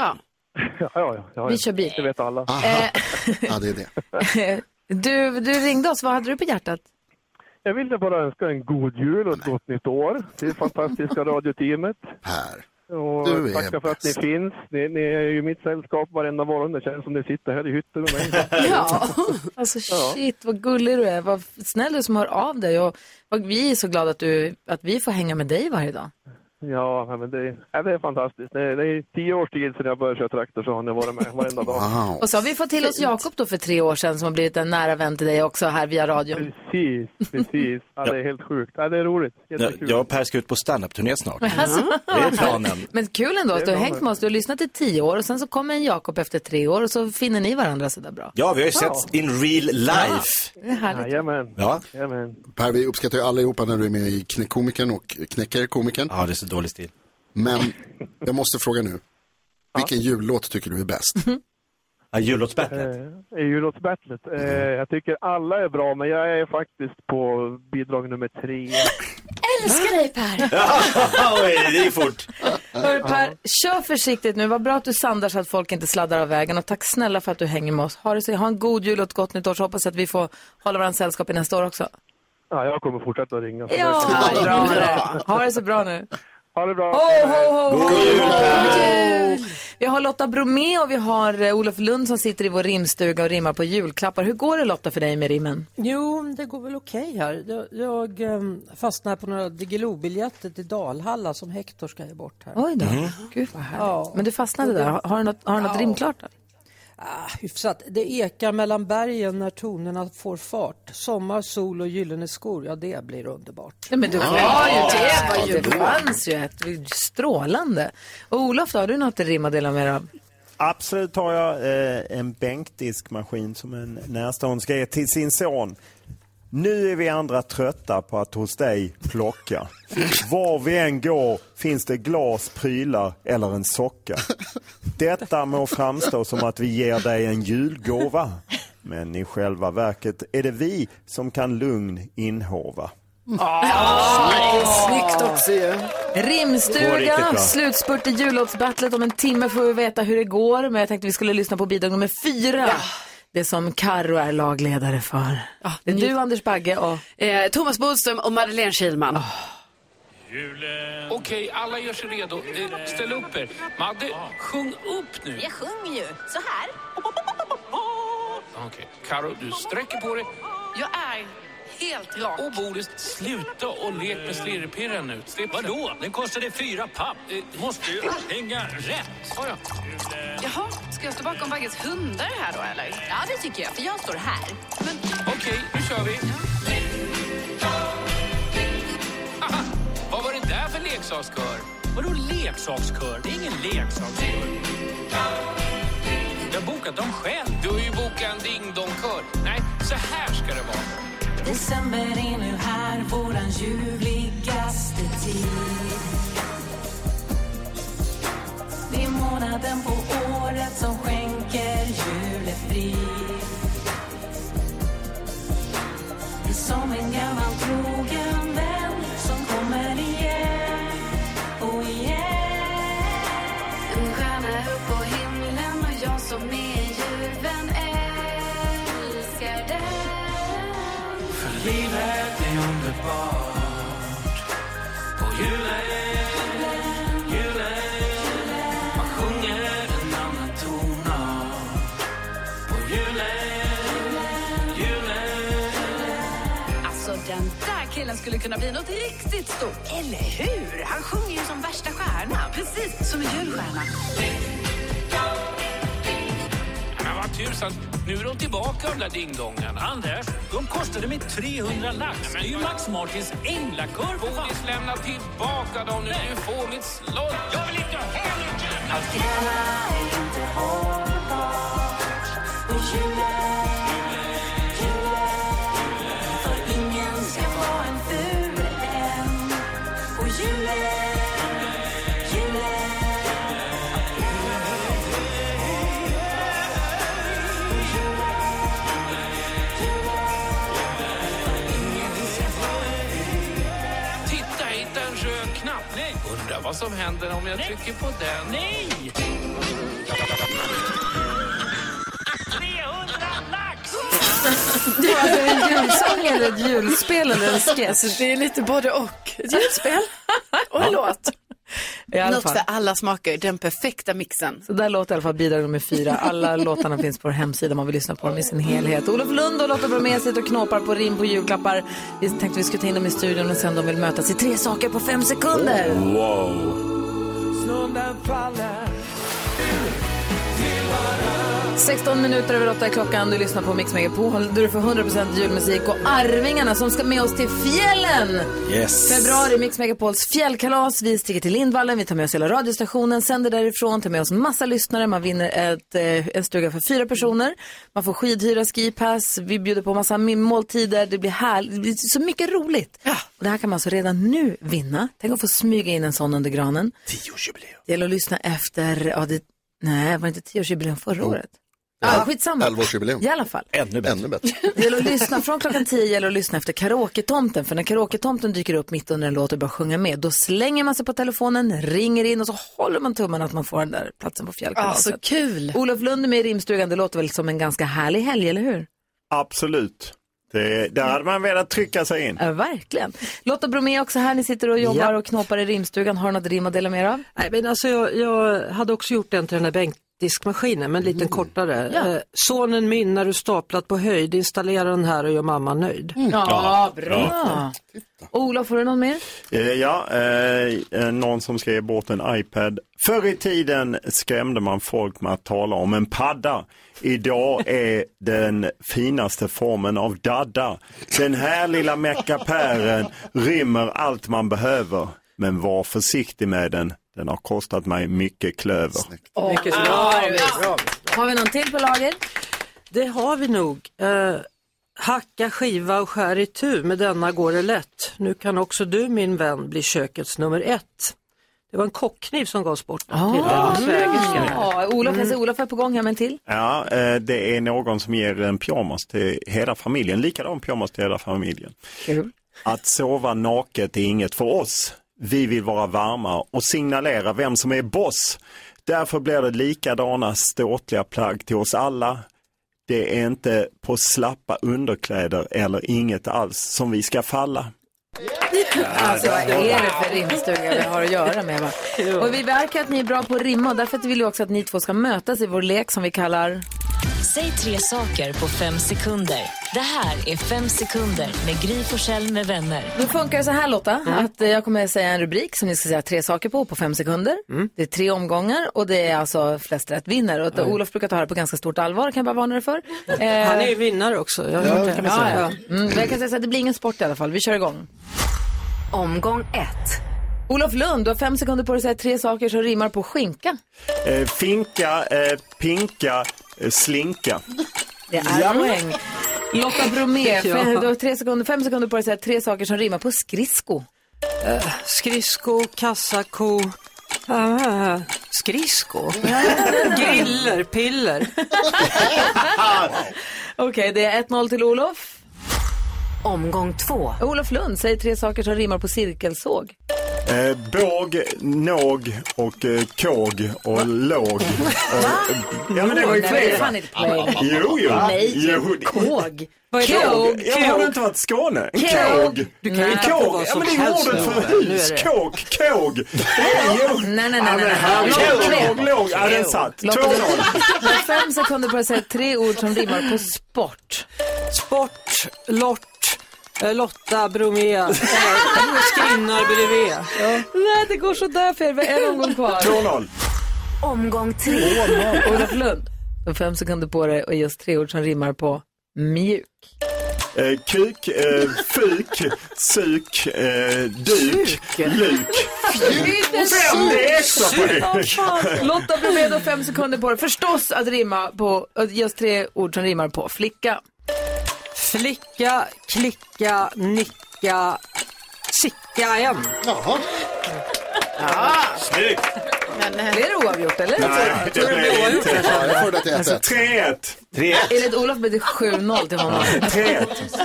Vi kör bil. Det vet alla. Ja, det är det. Du ringde oss. Vad hade du på hjärtat? Jag ville bara önska en god jul och ett gott nytt år till fantastiska radioteamet. Per. Och tacka för att ni finns. Ni är ju mitt sällskap varenda morgon. Det känns som ni sitter här i hytten med mig. Ja, alltså shit, vad gullig du är. Vad snäll du som hör av dig. Och vi är så glada att vi får hänga med dig varje dag. Ja, men det är fantastiskt. Det är 10 års tid sedan jag började köra traktor, så har ni varit med varenda dag. Wow. Och så har vi fått till oss Jakob då för 3 år sedan som har blivit en nära vän till dig också här via radion. Precis. Ja, det är helt sjukt. Ja, det är roligt. Jag och Per ska ut på stand-up-turné snart. Alltså. Det är planen. Men kul ändå att du har hängt med oss. Du har lyssnat i 10 år och sen så kommer en Jakob efter 3 år och så finner ni varandra så där bra. Ja, vi har ju sett in real life. Det är härligt. Jajamän. Ja. Per, vi uppskattar ju allihopa när du är med i Knäckkomikern och Knäckerkomikern. Ja, det är så dålig stil. Men jag måste fråga nu. Vilken jullåt tycker du är bäst? Ja, jullåtsbattlet. Jullåtsbattlet. Jag tycker alla är bra, men jag är faktiskt på bidrag nummer 3. Älskar dig Per! Det är fort. Hör, Per, kör försiktigt nu. Vad bra att du sandar så att folk inte sladdar av vägen. Och tack snälla för att du hänger med oss. Ha en god jul och ett gott nytt år. Så hoppas att vi får hålla varandra sällskap i nästa år också. Ja, jag kommer fortsätta att ringa. Ja, bra. Ha det så bra nu. Ha det bra. God jul! Vi har Lotta Bromé och vi har Olof Lund som sitter i vår rimstuga och rimmar på julklappar. Hur går det Lotta för dig med rimmen? Jo, det går väl okej här. Jag fastnar på några Diggiloo-biljetter till Dalhalla som Hector ska ge bort här. Oj då, gud vad härligt. Ja. Men du fastnade där. Har du något rimklart då? Hyfsat. Det ekar mellan bergen när tonerna får fart. Sommar, sol och gyllene skor. Ja, det blir underbart. Nej, men du var ju det fanns ju ett strålande. Och Olof, har du något att rimma dela med av? Absolut har jag en bänkdiskmaskin som en närstående ska ge till sin son. Nu är vi andra trötta på att hos dig plocka. Var vi än går finns det glas, prylar eller en socka. Detta må framstå som att vi ger dig en julgåva. Men i själva verket är det vi som kan lugn inhova. Snyggt också ju. Rimstuga, slutspurt i jullåtsbattlet. Om en timme får vi veta hur det går. Men jag tänkte vi skulle lyssna på bidrag nummer 4. Det som Karo är lagledare för. Det är du, Anders Bagge och Thomas Bodström och Madeleine Kilman. Julen. Okej, alla gör sig redo. Ställ upp er. Madde, sjung upp nu. Jag sjunger ju. Så här. Okej, Karo, du sträcker på dig. Jag är helt rak. Och Bodis, sluta och lek med slirrepirren nu. Vadå? Den kostade 4 papp. Måste ju hänga rätt. Oh, ja. Jaha, ska jag stå bakom Bagges hundar här då eller? Ja, det tycker jag, för jag står här. Okej, nu kör vi. Aha, vad var det där för leksakskör? Vadå leksakskör? Det är ingen leksakskör. Jag har bokat dem själv. Du har ju bokat en ding-dong-kör. Nej, så här ska det vara. December är nu här, våran ljuvligaste tid. Det är månaden på året som skänker julefrid. Det är som en gammal trogen vän som kommer igen och igen. En stjärna upp på himlen och jag som är julvän älskar den. För livet är underbart. På julen, man sjunger en annan tonart. På julen. Alltså den där killen skulle kunna bli något riktigt stort. Eller hur? Han sjunger ju som värsta stjärna. Precis som en julstjärna. Men vad tusan, nu är de tillbaka de där dingdongarna. Anders, de kostade mig 300 lax. Det är ju Max Martins änglakör. Bodis, lämna tillbaka dem nu. Du får mitt slott. Jag vill inte ha nytt. Allt gärna är inte hållbart. Och julen, för ingen ska vara en ful än. Och julen. Titta, hitta en röd knapp. Nej. Undrar vad som händer om jag trycker på den. Nej! 300 lax! Det var en julsång eller ett julspel eller en sketch? Det är lite både och. Ett julspel och en låt. Något för alla smaker, den perfekta mixen. Så där låter i alla fall bidrag nummer 4. Alla låtarna finns på vår hemsida om man vill lyssna på dem i sin helhet. Olof Lund och Lotta Bromé sitter och knåpar på rim på julklappar. Vi tänkte vi skulle ta in dem i studion och sen de vill mötas i 3 saker på 5 sekunder. Wow. 16 minuter över 8 är klockan. Du lyssnar på Mix Megapol. Du får 100% julmusik och Arvingarna som ska med oss till fjällen. Yes. Februari, Mix Megapols fjällkalas. Vi stiger till Lindvallen, vi tar med oss hela radiostationen, sänder därifrån, tar med oss massa lyssnare. Man vinner en stuga för 4 personer. Man får skidhyra, skipass. Vi bjuder på massa måltider. Det blir härligt. Det blir så mycket roligt. Ja. Och det här kan man alltså redan nu vinna. Tänk att få smyga in en sån under granen. 10-årsjubileum. Det gäller att lyssna efter, nej, var inte 10-årsjubileum förra året? Ja, skitsamma. 11-årsjubileum. I alla fall. Ännu bättre. Det gäller att lyssna från klockan 10 gäller att lyssna efter karaoke-tomten. För när karaoke-tomten dyker upp mitt under en låt och bara sjunga med, då slänger man sig på telefonen, ringer in och så håller man tummen att man får den där platsen på fjällkalaset. Så kul. Olof Lund med i rimstugan, det låter väl som en ganska härlig helg, eller hur? Absolut. Där hade man velat trycka sig in. Ja, verkligen. Lotta Bromé också här, ni sitter och jobbar och knoppar i rimstugan. Har du något rim att dela med er av? Nej, men alltså jag hade också gjort den till den här bänkdiskmaskinen, men lite kortare. Ja. Sonen min när du staplat på höjd, installera den här och gör mamma nöjd. Ja, bra. Olof, får du någon mer? Någon som ska ge bort en iPad. Förr i tiden skrämde man folk med att tala om en padda. Idag är den finaste formen av dadda. Den här lilla meckapären rymmer allt man behöver. Men var försiktig med den. Den har kostat mig mycket klöver. Mycket bra. Har vi någon till på lager? Det har vi nog. Hacka, skiva och skär i tu. Med denna går det lätt. Nu kan också du, min vän, bli kökets nummer 1. Det var en kockkniv som gavs bort till en svägerska. Olof är på gång här med en till. Ja, det är någon som ger en pyjamas till hela familjen. Likadan pyjamas till hela familjen. Kul. Att sova naket är inget för oss. Vi vill vara varma och signalera vem som är boss. Därför blir det likadana ståtliga plagg till oss alla. Det är inte på slappa underkläder eller inget alls som vi ska falla. Alltså vad är det för rimstuga vi har att göra med, va? Och vi verkar att ni är bra på att rimma och därför vill vi också att ni två ska mötas i vår lek som vi kallar Säg 3 saker på 5 sekunder. Det här är 5 sekunder med Gry Forssell med vänner. Nu funkar det så här, Lotta, att jag kommer att säga en rubrik som ni ska säga 3 saker på 5 sekunder. Det är 3 omgångar och det är alltså flest rätt vinner. Och Olof brukar ta det här på ganska stort allvar, kan jag bara varna dig för. Han är ju vinnare också. Jag har hört det. Jag kan säga så att det blir ingen sport i alla fall. Vi kör igång. Omgång 1. Olof Lund, du har 5 sekunder på dig att säga 3 saker som rimmar på skinka. Finka, pinka, slinka. Det är poäng. Lotta Bromé, du har 5 sekunder på dig att säga 3 saker som rimmar på skridsko. Skridsko, kassako, skridsko, griller, piller. Okej, det är 1-0 till Olof. Omgång 2. Olof Lund, säger 3 saker som rimmar på cirkelsåg. Båg, någ och kåg och låg. Ja, men det var ju fler. Jo. Nej, kåg. Vad är kåg? Jag har inte varit i Skåne. Kåg. Du kan inte kåg. Ja, men det är ordet för hus. Kåg. Nej. Låg. Ja, det är sant. 2-0. 5 sekunder på att säga 3 ord som rimmar på sport. Sport, lort. Lotta Bromé, skrinnar bredvid. Nej, det går så där fel. Vi är en omgång kvar. 2-0. Omgång 3. Olof Lund, du har 5 sekunder på dig och just 3 ord som rimmar på mjuk. Kuk, fuk, suk, duk, luk. Det är extra poäng. Lotta Bromé, du har 5 sekunder på dig. Förstås att rimma på just 3 ord som rimmar på flicka. Flicka, klicka, nicka, sicka igen. Jaha. Snyggt. Det är oavgjort, eller? Nej, det blir oavgjort. Jag får det till 1-1. 3-1. Enligt Olof blir det 7-0 till honom. 3-1.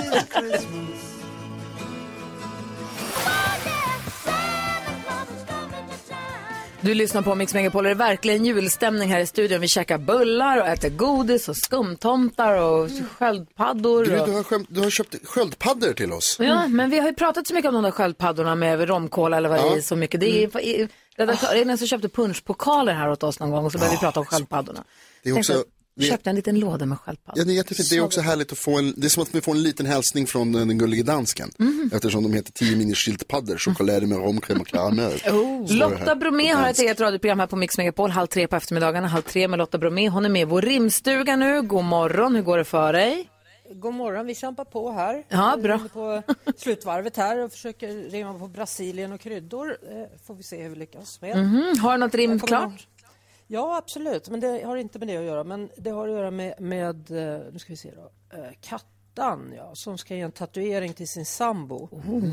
Du lyssnar på Mix Megapol. Det är verkligen julstämning här i studion. Vi käkar bullar och äter godis och skumtomtar och sköldpaddor. Du har köpt sköldpaddor till oss. Ja, men vi har ju pratat så mycket om de där sköldpaddorna med romkål eller vad det är så mycket. Det är redaktören som köpte punschpokaler här åt oss någon gång och så började vi prata om sköldpaddorna. Det är också... Vi köpte en liten låda med sköldpaddor. Ja, det är jättefint. Det är också härligt att få det är som att vi får en liten hälsning från den gullige dansken. Eftersom de heter 10 mini-skiltpaddor, choklad med romkräm och karamell. Lotta Bromé har ett eget radioprogram här på Mix Megapol, 2:30 på eftermiddagarna, 2:30 med Lotta Bromé. Hon är med i vår rimstuga nu. God morgon, hur går det för dig? God morgon, vi kämpar på här. Ja, bra. På slutvarvet här och försöker rimma på Brasilien och kryddor. Får vi se hur vi lyckas med. Har du något rim klart? Ja, absolut. Men det har inte med det att göra. Men det har att göra med nu ska vi se då, Kattan, som ska ge en tatuering till sin sambo.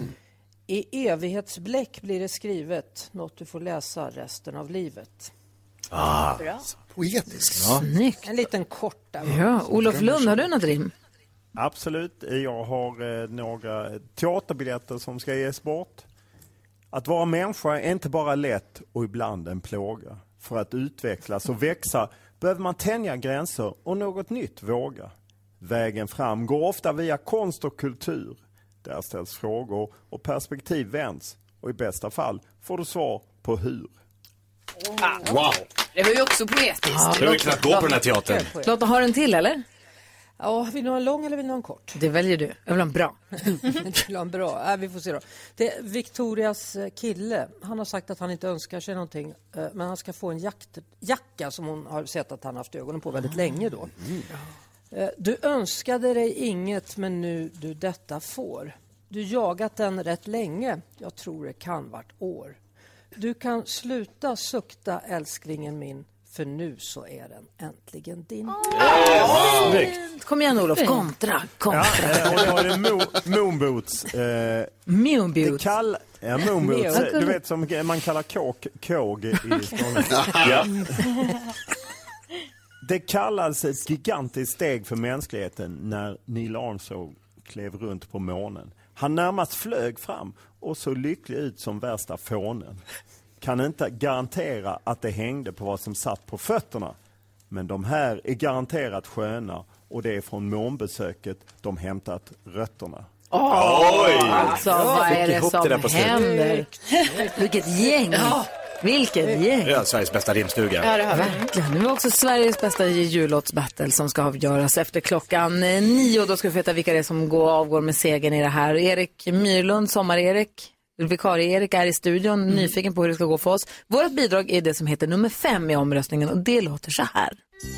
I evighetsbläck blir det skrivet något du får läsa resten av livet. Bra. Poetiskt. Ja. Snyggt. En liten korta. Ja, Olof Lund, har du något rim? Absolut. Jag har några teaterbiljetter som ska ges bort. Att vara människa är inte bara lätt och ibland en plåga. För att utvecklas och växa behöver man tänja gränser och något nytt våga. Vägen fram går ofta via konst och kultur. Där ställs frågor och perspektiv vänds. Och i bästa fall får du svar på hur. Wow! Det var ju också poetiskt. Du vill knappt gå på den här teatern. Lotta, har du en till eller? Ja, vill du ha en lång eller vill du ha en kort? Det väljer du. Jag vill ha en bra. Jag vill ha en bra. Vi får se då. Det är Victorias kille. Han har sagt att han inte önskar sig någonting. Men han ska få en jacka som hon har sett att han haft ögonen på väldigt länge då. Du önskade dig inget men nu du detta får. Du jagat den rätt länge. Jag tror det kan vart år. Du kan sluta sukta älsklingen min. För nu så är den äntligen din. Kom igen Olof, kontra. Ja, och det är Moonboots. Moonboots? Moonboots. Du vet som man kallar kåg i Skåne. Ja. Det kallas ett gigantiskt steg för mänskligheten när Neil Armstrong klev runt på månen. Han närmast flög fram och så lycklig ut som värsta fånen. Kan inte garantera att det hängde på vad som satt på fötterna. Men de här är garanterat sköna och det är från månbesöket de hämtat rötterna. Oj! Alltså, vad är det som händer? Vilket gäng! Vilken gäng. Ja, Sveriges bästa rimstuga. Ja, det har vi. Verkligen. Nu är också Sveriges bästa jullåtsbattle som ska avgöras efter klockan 9. Då ska vi få veta vilka det är som avgår med segern i det här. Erik Myrlund, Sommar-Erik, vikarie-Erik är i studion, nyfiken på hur det ska gå för oss. Vårt bidrag är det som heter nummer 5 i omröstningen och det låter så här.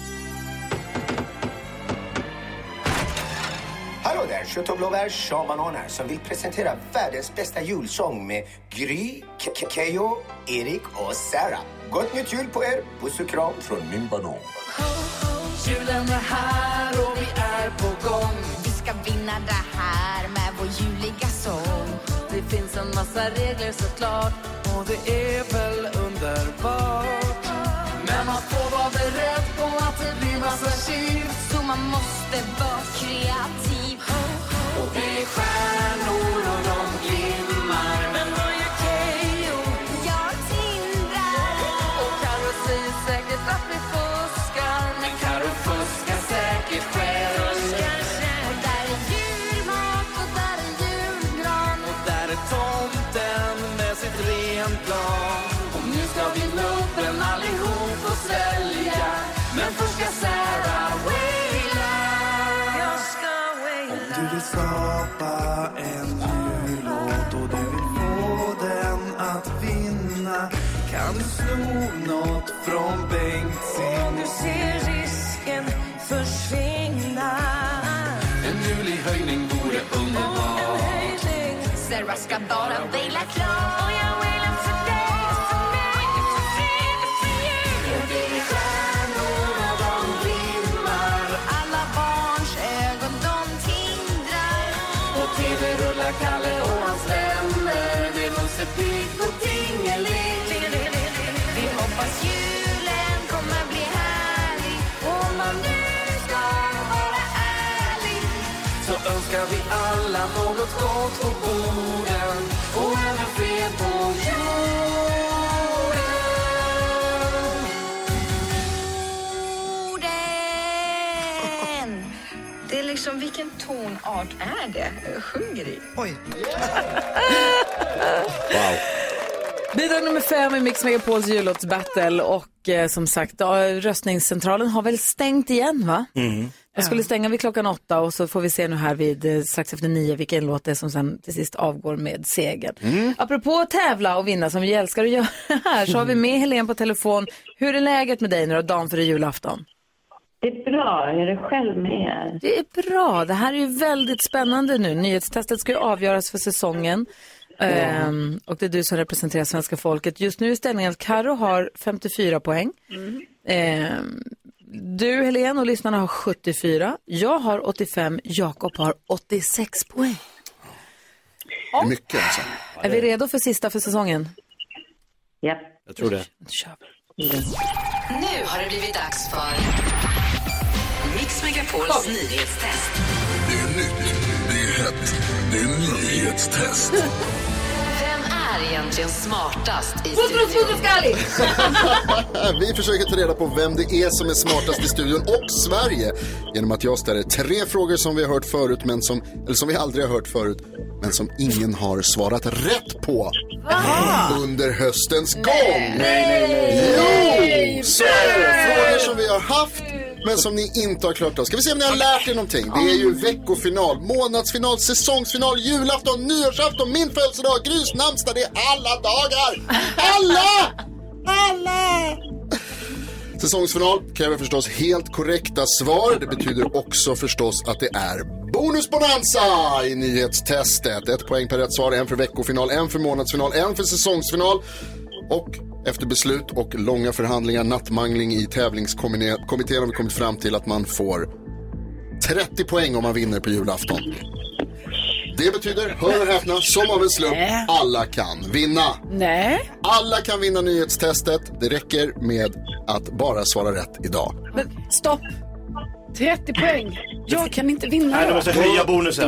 Hallå där, Chateau Shaman här som vill presentera världens bästa julsång med Gry, Keyyo, Erik och Sarah. Gott nytt jul på er, puss och kram från min banan. Julen är här och vi är på gång. Vi ska vinna det här med vår juliga sång. Det finns en massa regler såklart och det är väl underbart. Men man får vara beredd på att det blir massa tjiv. Så man måste vara kreativ. Och det är stjärnor och de glimmar. Men vad gör Keyyo? Jag tindrar. Och Karo säger säkert att vi fuskar. Men Karo fuskar säkert själv. Och där är julmat och där är julgran. Och där är tomten med sitt renplan. Och nu ska vi nubben allihop och sälja. Men först ska Sarah waila. Jag ska waila. Om du vill skapa en jullåt och du vill få den att vinna, kan du sno något från Bengtzing? Och du ser risken försvinna. En julig höjning vore underbar. Sarah ska bara waila klart. Och jag wailar för dig, för mig, för fred, för jul. Och det är stjärnor och de glimmar. Alla barns ögon de tindrar. Och TV rullar Kalle och hans vänner. Det är Musse Pigg och Tingeling. Vi hoppas julen kommer bli härlig. Och man nu ska vara ärlig. Så önskar vi alla något gott på borden. Och även fred på jorden. Det är liksom, vilken tonart är det? Sjunger i? Oj. Wow. Bidrag nummer 5 i Mix Megapols jullåtsbattle och som sagt, röstningscentralen har väl stängt igen, va? Jag skulle stänga vid klockan 8 och så får vi se nu här vid strax efter 9 vilken låt det är som sen till sist avgår med segern. Apropå att tävla och vinna som vi älskar att göra här så har vi med Helene på telefon. Hur är läget med dig nu då, dagen före julafton? Det är bra, är det själv med? Det är bra, det här är ju väldigt spännande nu. Nyhetstestet ska ju avgöras för säsongen. Och det är du som representerar svenska folket. Just nu är ställningen att Karo har 54 poäng. Du, Helene, och lyssnarna har 74. Jag har 85, Jakob har 86 poäng. Det är mycket alltså. Är vi redo för sista för säsongen? Ja. Jag tror det. Nu har det blivit dags för Mix Megapols nyhetstest. Det är nytt, det är hett, det är nyhetstest. Vem är egentligen smartast i studion? Vi försöker ta reda på vem det är som är smartast i studion och Sverige genom att jag ställer 3 frågor som vi har hört förut eller som vi aldrig har hört förut men som ingen har svarat rätt på under höstens gång. Nej. Jo, så är det. Frågor som vi har haft men som ni inte har klart av. Ska vi se om ni har lärt er någonting. Det är ju veckofinal, månadsfinal, säsongsfinal, julafton, nyårsafton, min födelsedag, Grys namnsdag. Det är alla dagar. Alla! Säsongsfinal kräver förstås helt korrekta svar. Det betyder också förstås att det är bonusbonanza i nyhetstestet. 1 poäng per rätt svar, 1 för veckofinal, 1 för månadsfinal, 1 för säsongsfinal. Och efter beslut och långa förhandlingar, nattmangling i tävlingskommittén har vi kommit fram till att man får 30 poäng om man vinner på julafton. Det betyder, hör och häpna, som av en slump, alla kan vinna. Nej. Alla kan vinna nyhetstestet. Det räcker med att bara svara rätt idag. Men stopp. 30 poäng. Jag kan inte vinna. Nej, du måste höja bonusen.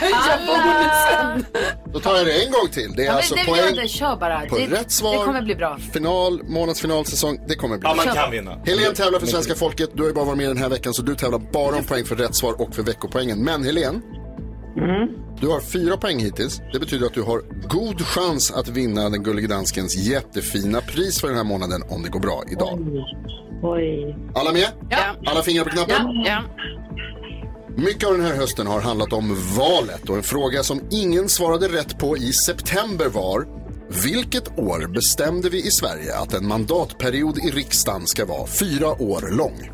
Då tar jag det en gång till. Det är alltså poäng kör bara. på rätt svar. Det kommer bli bra. Final, månadsfinal, säsong. Det kommer bli Ja, bra. man kan vinna. Helene tävlar för svenska folket. Du har ju bara varit med den här veckan så du tävlar bara om poäng för rätt svar och för veckopoängen. Men Helene, Du har 4 poäng hittills. Det betyder att du har god chans att vinna den Gullige Danskens jättefina pris för den här månaden om det går bra idag. Oj. Alla med? Ja. Alla fingrar på knappen? Ja. Mycket av den här hösten har handlat om valet och en fråga som ingen svarade rätt på i september var: vilket år bestämde vi i Sverige att en mandatperiod i riksdagen ska vara 4 år lång?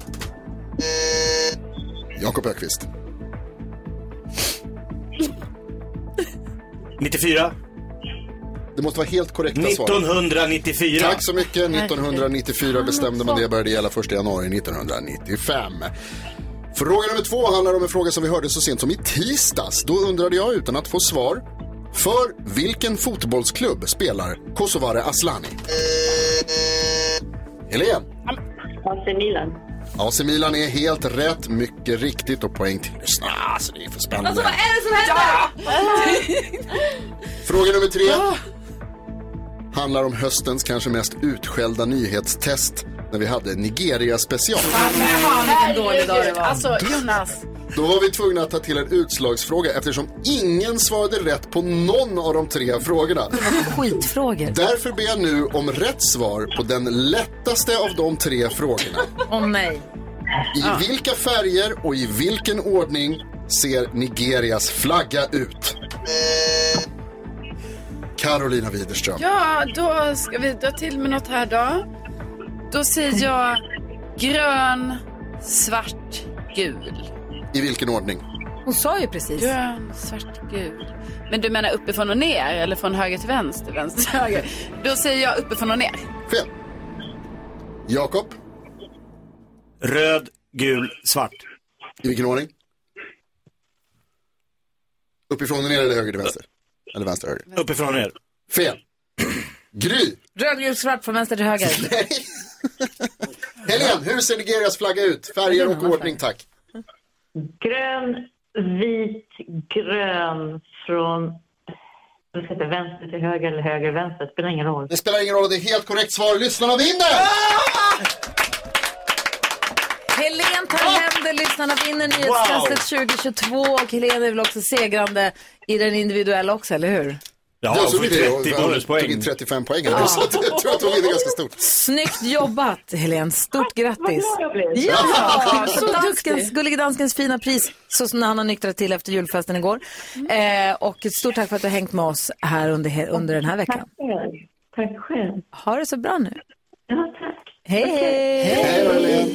Jakob Öqvist. 94. Det måste vara helt korrekta svar. 1994. Tack så mycket. 1994 bestämde man det, började gälla 1 januari 1995. Fråga nummer 2 handlar om en fråga som vi hörde så sent som i tisdags. Då undrade jag utan att få svar: för vilken fotbollsklubb spelar Kosovare Asllani? Helene. AC Milan. AC Milan är helt rätt, mycket riktigt, och poäng till lyssnarna. Alltså det är för spännande. Alltså vad är det som händer? Fråga nummer 3 handlar om höstens kanske mest utskällda nyhetstest när vi hade Nigeria special. Vilken dålig dag det var. Alltså Jonas. Då var vi tvungna att ta till en utslagsfråga eftersom ingen svarade rätt på någon av de 3 frågorna. Skitfrågor. Därför ber jag nu om rätt svar på den lättaste av de 3 frågorna. Åh nej. I vilka färger och i vilken ordning ser Nigerias flagga ut? Carolina Widerström. Ja, då ska vi dra till med något här då. Då säger jag grön, svart, gul. I vilken ordning? Hon sa ju precis. Grön, svart, gul. Men du menar uppifrån och ner eller från höger till vänster, vänster till höger? Då säger jag uppifrån och ner. Fel. Jakob? Röd, gul, svart. I vilken ordning? Uppifrån och ner eller höger till vänster? Eller vänster till höger? Uppifrån och ner. Fel. Gry? Röd, gul, svart från vänster till höger. Nej. Helene, hur ser Nigerias flagga ut? Färger och ordning, tack. Grön, vit, grön från vänster till höger eller höger, vänster. Det spelar ingen roll. Det spelar ingen roll, det är helt korrekt svar. Lyssnarna vinner! Helene tar hem det, lyssnarna vinner nyhetstestet 2022 och Helene är väl också segrande i den individuella också, eller hur? Ja, så får 30 bonuspoäng. Tog in 35 poäng. Ja. Så jag tror att hon vinner ganska stort. Snyggt jobbat, Helene. Stort grattis. Ja, Gullige Danskens fina pris, så som när han har nyktrat till efter julfesten igår. Och ett stort tack för att du har hängt med oss här under den här veckan. Tack själv. Ha det så bra nu. Ja, tack. Hej, hej. Hej, Helene.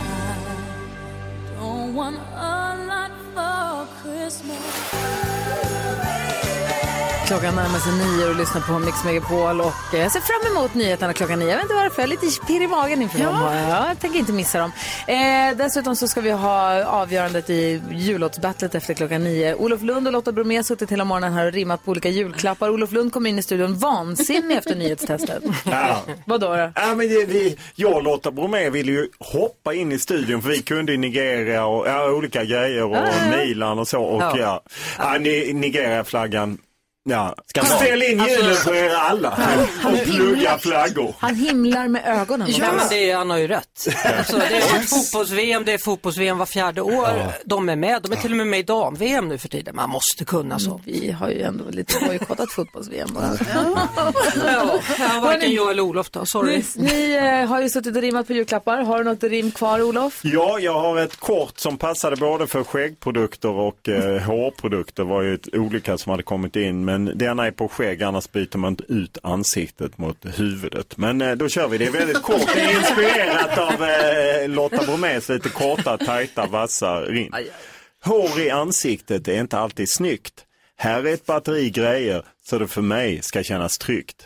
Klockan närmar sig 9 och lyssnar på Mix Megapol och jag ser fram emot nyheterna klockan 9. Jag vet inte varför, jag är lite pirr i magen inför dem. Jag tänker inte missa dem. Dessutom så ska vi ha avgörandet i jullåtsbattlet efter klockan 9. Olof Lund och Lotta Bromé har suttit hela morgonen här och rimmat på olika julklappar. Olof Lund kom in i studion vansinnig efter nyhetstestet. Ja. Vadå då? Ja, men jag och Lotta Bromé ville ju hoppa in i studion för vi kunde i Nigeria och olika grejer och Milan och så. Och Nigeria-flaggan. Ja, ska ställa in julen på er alla och plugga flaggor. Han himlar med ögonen. Ja, men han har ju rätt. Alltså, det är fotbolls-VM, det är fotbolls-VM var 4:e år. De är med, de är till och med med i dam-VM nu för tiden. Man måste kunna så. Vi har ju ändå lite bojkottat fotbolls-VM. Varken jag eller Olof då, sorry. Ni har ju suttit och rimmat på julklappar. Har du något rim kvar, Olof? Ja, jag har ett kort som passade både för skäggprodukter och hårprodukter. Det var ju olika som hade kommit in. Men det ena är på skägg, annars byter man inte ut ansiktet mot huvudet. Men då kör vi, det är väldigt kort. Det är inspirerat av Lotta Bromés lite korta, tajta, vassa rim. Hår i ansiktet är inte alltid snyggt. Här är ett batteri grejer så det för mig ska kännas tryggt.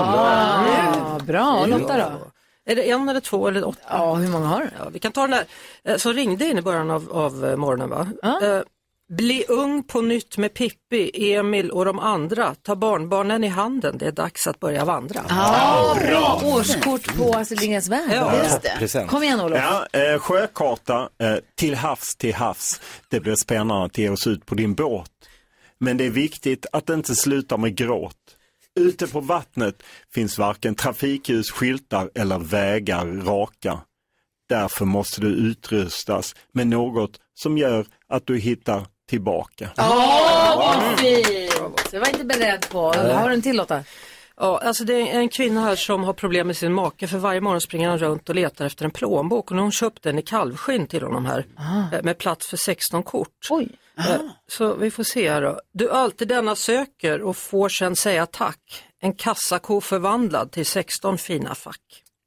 Bra. Lotta då? Är det 1 eller 2 eller 8? Ja, hur många har du? Ja, vi kan ta den där som ringde in i början av morgonen, va? Bli ung på nytt med Pippi, Emil och de andra. Ta barnbarnen i handen. Det är dags att börja vandra. Bra! Årskort på Astrid Lindgrens Värld. Ja, just det. Kom igen, Olof. Ja, sjökarta till havs. Det blir spännande att ge oss ut på din båt. Men det är viktigt att det inte slutar med gråt. Ute på vattnet finns varken trafikljus, skyltar eller vägar raka. Därför måste du utrustas med något som gör att du hittar tillbaka. Vad fint! Jag var inte beredd på. Har du en till, Lotta? Ja, alltså det är en kvinna här som har problem med sin make, för varje morgon springer han runt och letar efter en plånbok och nu har hon köpt den i kalvskinn till honom här med plats för 16 kort. Oj. Så vi får se här då. Du alltid denna söker och får sen säga tack. En kassako förvandlad till 16 fina fack.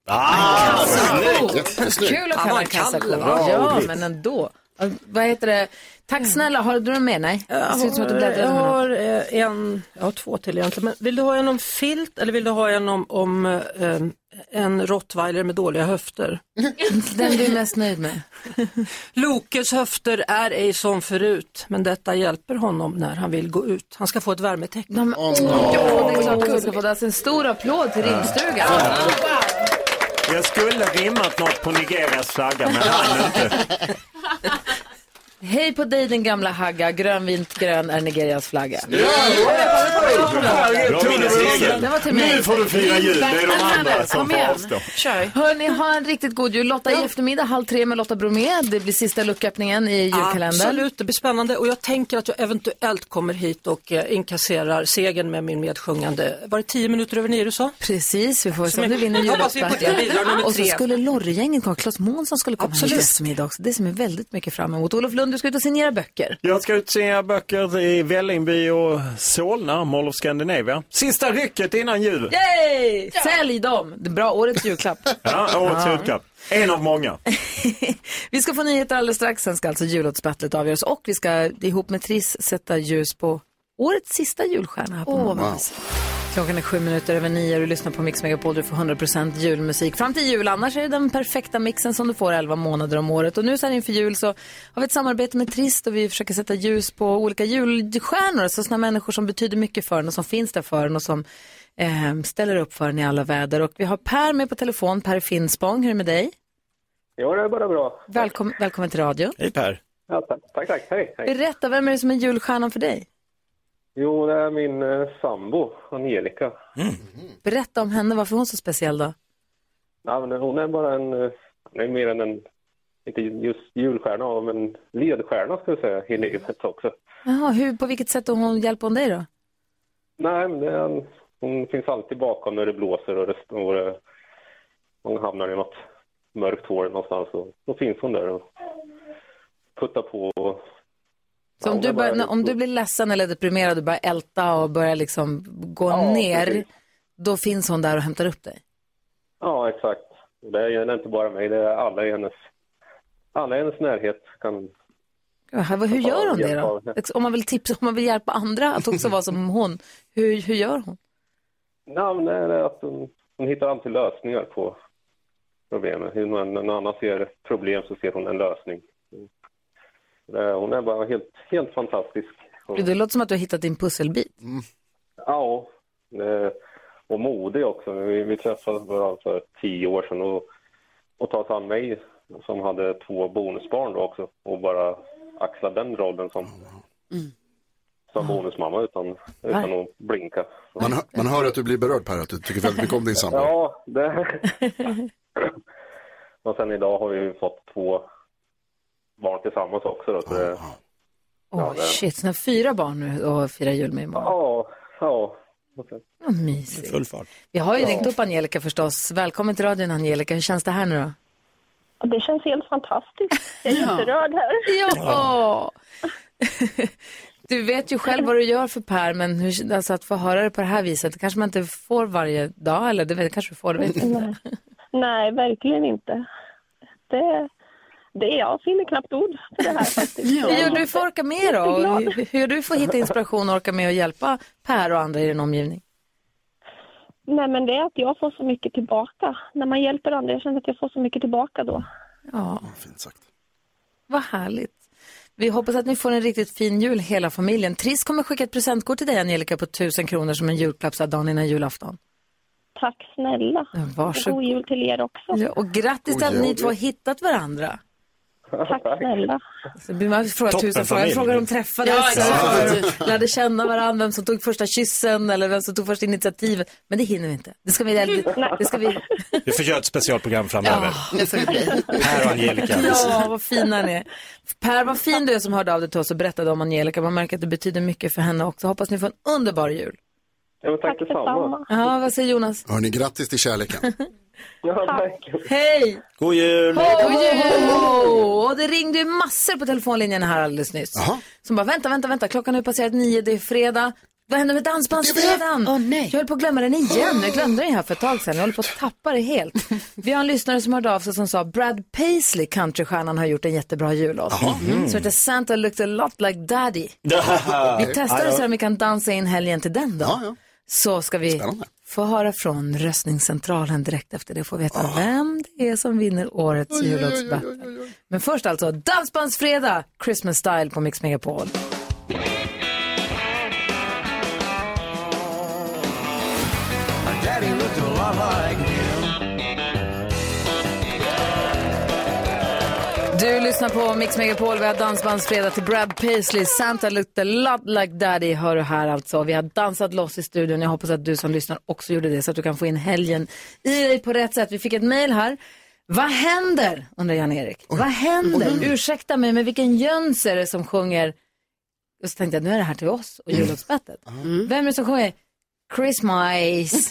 Kul att kalla en kassako. Ja, men ändå. Vad heter det? Tack snälla, har du med? Nej. Jag har 2 till egentligen. Men vill du ha en om filt eller vill du ha en om en rottweiler med dåliga höfter? Den du är mest nöjd med. Lokes höfter är ej som förut, men detta hjälper honom när han vill gå ut. Han ska få ett värmetecken. Ja, det är klart att vi ska få det. En stor applåd till rimstugan. Jag skulle rimmat något på Nigerias flagga, men han inte. Hej på dig den gamla hagga, grönvint grön är Nigerias flagga. Nu får du fira jul, det är de andra som får avstå. Hörrni, ha en riktigt god jul. Lotta, i eftermiddag 2:30 med Lotta Bromé. Det blir sista lucköppningen i julkalendern. Absolut, det blir spännande och jag tänker att jag eventuellt kommer hit och inkasserar segern med min medsjungande. Var det 10 minuter över 9 du sa? Precis, vi får se om du vinner julklappar. Och så skulle Lorry-gänget komma, Claes Månsson skulle komma hit i eftermiddag också. Det som är väldigt mycket fram emot. Olof Lund, du ska ut och signera böcker. Jag ska ut och signera böcker i Vällingby och Solna, Mall of Scandinavia. Sista rycket innan jul. Yay! Sälj dem! Det är bra, årets julklapp. Ja, årets julklapp. En av många. Vi ska få nyheter alldeles strax. Sen ska alltså jullåtsbattlet avgöras. Och vi ska ihop med Triss sätta ljus på årets sista julstjärna här på morgonen. Klockan är 7:07 och du lyssnar på Mix Megapol. Du får 100% julmusik fram till jul. Annars är det den perfekta mixen som du får 11 månader om året. Och nu så här inför jul så har vi ett samarbete med Trist och vi försöker sätta ljus på olika julstjärnor. Så sådana människor som betyder mycket för en och som finns där för en och som ställer upp för en i alla väder. Och vi har Per med på telefon, Per Finspång. Hur är det med dig? Ja, det är bara bra. Välkommen till radio. Hej Per. Ja, tack. Hej. Berätta, vem är det som är julstjärnan för dig? Jo, det är min sambo, Angelica. Berätta om henne, varför är hon så speciell då? Ja, men hon är bara hon är mer än en, inte just julstjärna, men ledstjärna ska jag säga, i livet också. Jaha, på vilket sätt hjälper hon dig då? Nej, men hon finns alltid bakom när det blåser och hon hamnar i något mörkt hål någonstans. Och då finns hon där och puttar på. Så om du blir ledsen eller deprimerad och börjar älta och börjar liksom gå ner, precis. Då finns hon där och hämtar upp dig? Ja, exakt. Det är inte bara mig, det är alla i hennes närhet kan... Hur gör hon det då? Om man vill tipsa, om man vill hjälpa andra att också vara som hon, hur gör hon? Ja, men det är att hon hittar alltid lösningar på problemen. När någon annan ser problem så ser hon en lösning. Hon är bara helt fantastisk. Det låter som att du har hittat din pusselbit. Ja, och modig också. Vi träffades för 10 år sedan och tog sig an mig som hade 2 bonusbarn då också och bara axla den rollen som bonusmamma utan att blinka. Man hör att du blir berörd, Per, att du tycker väldigt mycket om din sambo. Ja, det. Och sen idag har vi fått 2 barn tillsammans också. Då, så det, shit, så 4 barn nu och firar jul med imorgon. Ja. Vad mysigt. Full fart. Vi har ju ringt upp Angelica förstås. Välkommen till radion, Angelica. Hur känns det här nu då? Det känns helt fantastiskt. Jag är jätterörd här. Ja. Du vet ju själv vad du gör för Per, men alltså att få höra det på det här viset, kanske man inte får varje dag, eller det kanske du får, det vet inte. Nej, verkligen inte. Jag finner knappt ord för det här faktiskt. Hur gör du för att orka med då? Hur gör du för att hitta inspiration och orka med och hjälpa Per och andra i din omgivning? Nej, men det är att jag får så mycket tillbaka. När man hjälper andra, jag känner att jag får så mycket tillbaka då. Ja, fint sagt. Vad härligt. Vi hoppas att ni får en riktigt fin jul hela familjen. Triss kommer skicka ett presentkort till dig, Angelica, på 1000 kronor som en julklapp så dagen innan julafton. Tack snälla. Varsågod. God jul till er också. Ja, och grattis till att ni 2 har hittat varandra. Tack snälla. Så blir man frågar tusen frågor. Jag frågar om träffades, lärde känna varandra, vem som tog första kyssen eller vem som tog första initiativet. Men det hinner vi inte. Det ska vi... Vi får göra ett specialprogram framöver. Ja, det ska vi bli. Per och Angelica. Ja, vad fina ni är. Per, vad fin du är som hörde av dig till oss och berättade om Angelica. Man märker att det betyder mycket för henne också. Hoppas ni får en underbar jul. Ja, tack detsamma. Ja, vad säger Jonas? Hörni, grattis till kärleken. Ja, tack. Hej! God jul! God jul! Och det ringde ju massor på telefonlinjen här alldeles nyss. Som bara, vänta, klockan har ju passerat 9, det är fredag. Vad händer med dansbandsfredagen? Nej. Jag höll på att glömma den igen. Jag glömde den här för ett tag sedan. Jag håller på att tappa det helt. Vi har en lyssnare som hörde av sig som sa Brad Paisley, countrystjärnan, har gjort en jättebra jullåt. Så heter Santa Looked a Lot Like Daddy. Vi testar och ser om vi kan dansa in helgen till den då. Så ska vi få höra från röstningscentralen direkt efter det. Får veta vem det är som vinner årets jullåtsbattle. Men först alltså, Dansbandsfredag, Christmas Style på Mix Megapol. Du lyssnar på Mix Megapol. Vi har dansbandsfredag till Brad Paisley. Santa Looked a Lot Like Daddy hör du här alltså. Vi har dansat loss i studion. Jag hoppas att du som lyssnar också gjorde det så att du kan få in helgen i dig på rätt sätt. Vi fick ett mejl här. Vad händer? Undrar Jan-Erik. Vad händer? Ursäkta mig, men vilken jöns är det som sjunger? Och så tänkte jag, nu är det här till oss och jullåtsbattet. Vem är det som sjunger? Christmas.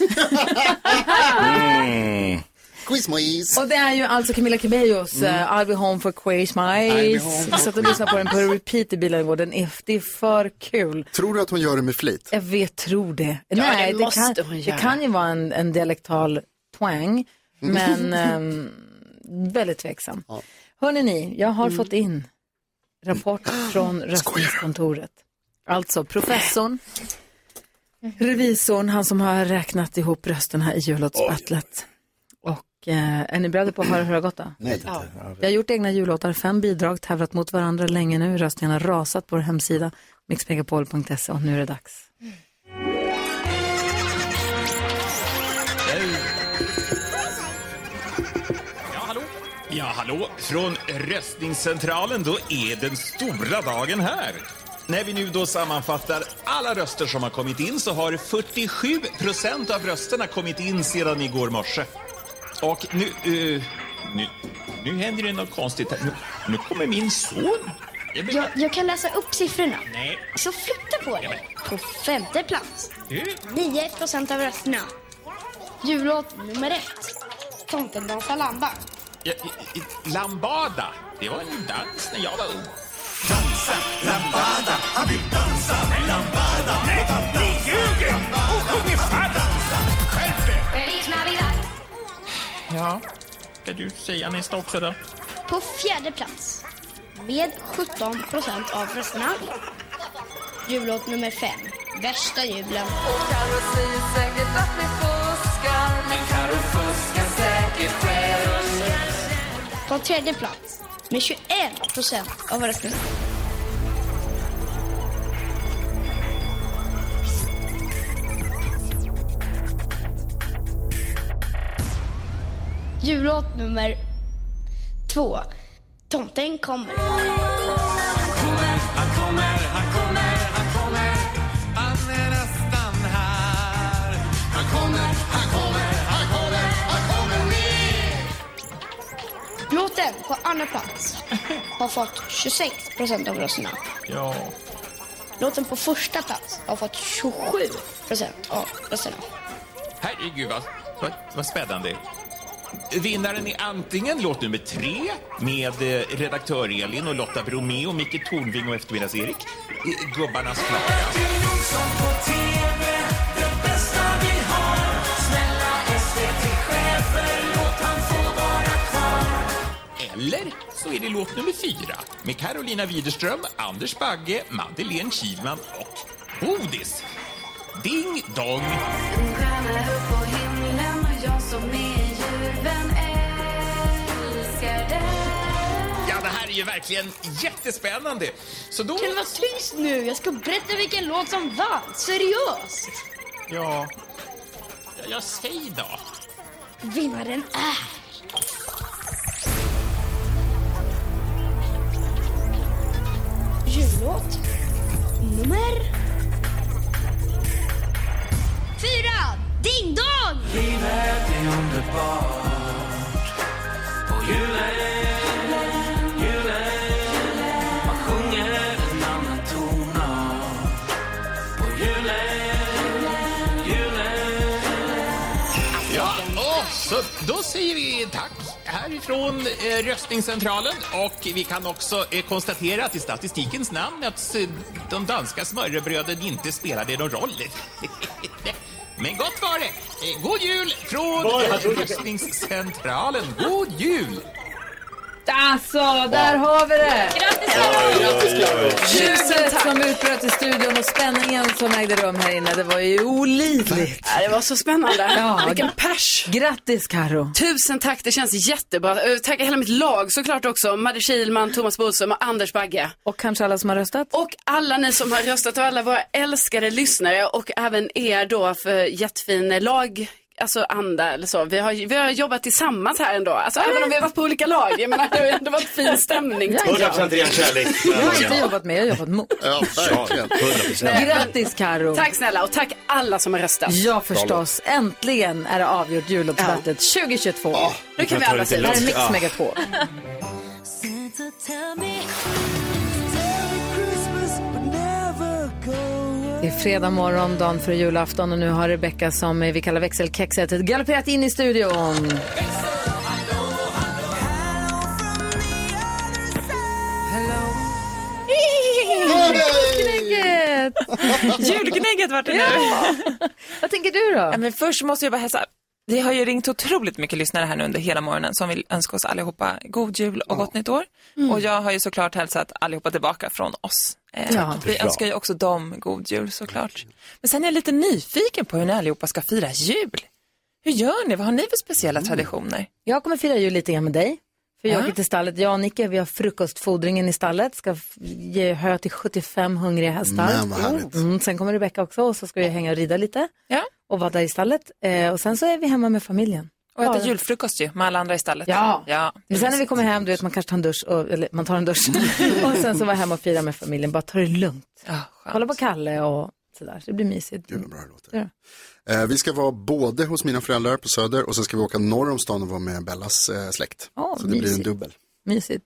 Christmas. Och det är ju alltså Camila Cabellos I'll be home for Christmas. Jag satt och lyssnade på den på repeat i bilen igår. Det är för kul. Tror du att hon gör det med flit? Jag tror det. Ja, Nej, det kan ju vara en dialektal twang. Men väldigt tveksam. Hörrni ni, jag har fått in rapport från röstningskontoret. Alltså professorn, revisorn, han som har räknat ihop rösterna i jullåtsbattlet. Och är ni beredda på att höra hur det har gått då? Nej, Jag har gjort egna jullåtar, 5 bidrag, tävlat mot varandra länge nu. Röstningarna har rasat på vår hemsida mixmegapol.se och nu är det dags. Ja, hallå. Från röstningscentralen, då är den stora dagen här. När vi nu då sammanfattar alla röster som har kommit in så har 47% av rösterna kommit in sedan igår morse. Och nu händer det något konstigt här. Nu kommer min son. Jag kan läsa upp siffrorna. Nej. Så flytta på dig. På 5:e plats. 9% av rösterna. Jullåt nummer 1. Tomten dansar lamba. Lambada. Det var en dans när jag var ung. Dansa, lambada, han vill dansa med lambada. Nej, ni ljuger och sjunger fadda. Skärp er! Ja, ska du säga nästa också då? På 4:e plats. Med 17% av rösterna. Jullåt nummer 5. Värsta julen. Och Karo säger säkert att ni fuskar. Men Karo fuskar säkert själv. På 3:e plats. Med 21% av rösterna. Jullåt nummer 2. Tomten kommer. Han kommer. Han är nästan här. Han kommer ner. Låten på andra plats har fått 26% av rösterna. Ja. Låten på första plats har fått 27% av rösterna. Herregud, vad spännande. Vinnaren är antingen låt nummer 3 med redaktör Elin och Lotta Bromé och Micke Tornving och eftermiddags-Erik. Gubbarnas klocka. Eller så är det låt nummer 4 med Carolina Widerström, Anders Bagge, Madeleine Kihlman och Bodis. Ding dong! En stjärna upp på himlen och jag som är djurvän älskar dig. Ja, det här är ju verkligen jättespännande. Så då... Kan du vara tyst nu? Jag ska berätta vilken låt som vann. Seriöst! Ja, jag säger då. Vinnaren är... Nummer 4. Ding dong! Livet är underbart på julen, man sjunger en annan tonart på julen. Ja, och så då säger vi tack härifrån röstningscentralen, och vi kan också konstatera att i statistikens namn att de danska smörrebröden inte spelade någon roll. Men gott var det. God jul från röstningscentralen. God jul! Alltså, där har vi det! Grattis! Ljuset som utbröt i studion och spänningen som ägde rum här inne, det var ju olidligt. Ja, det var så spännande. Ja, vilken pers. Grattis, Karo. Tusen tack, det känns jättebra. Tack hela mitt lag såklart också. Madde Kihlman, Thomas Bodström och Anders Bagge. Och kanske alla som har röstat. Och alla ni som har röstat och alla våra älskade lyssnare och även er då för jättefin lag. Alltså anda eller så. Vi har jobbat tillsammans här ändå. Alltså även om vi har varit på olika lag. Jag menar, det var en fin stämning. 100% ren kärlek. Jag har inte jobbat med, jag har jobbat mot. Ja, verkligen. 100%. Grattis, Karo. Tack snälla och tack alla som har röstat. Ja, förstås. Äntligen är det avgjort jullåtsbattet 2022. Nu kan vi alla säga. Det här är Mix Megapol. Det är fredag morgon, dagen för julafton, och nu har Rebecca, som vi kallar växelkexet, galopperat in i studion. Julgnägget vart det nu. Vad tänker du då? Ja, men först måste jag bara hälsa. Vi har ju ringt otroligt mycket lyssnare här nu under hela morgonen som vill önska oss allihopa god jul och gott nytt år. Och jag har ju såklart hälsat allihopa tillbaka från oss. Vi önskar ju också dem god jul såklart. Men sen är jag lite nyfiken på hur ni allihopa ska fira jul. Hur gör ni? Vad har ni för speciella traditioner? Jag kommer fira jul lite grann med dig. För jag åker till stallet. Jag och Nicke, vi har frukostfodringen i stallet. Ska ge hö till 75 hungriga hästar. Sen kommer Rebecca också, och så ska vi hänga och rida lite. Ja. Och vara där i stallet. Och sen så är vi hemma med familjen. Och äta julfrukost ju, med alla andra i stallet. Ja. Men sen när vi kommer hem, du vet, man kanske tar en dusch. Eller man tar en dusch. Och sen så var hemma och fira med familjen. Bara ta det lugnt. Kolla på Kalle och sådär. Så det blir mysigt. Gud, bra det låter. Vi ska vara både hos mina föräldrar på Söder, och sen ska vi åka norr om stan och vara med Bellas släkt. Så det blir en dubbel. Mysigt.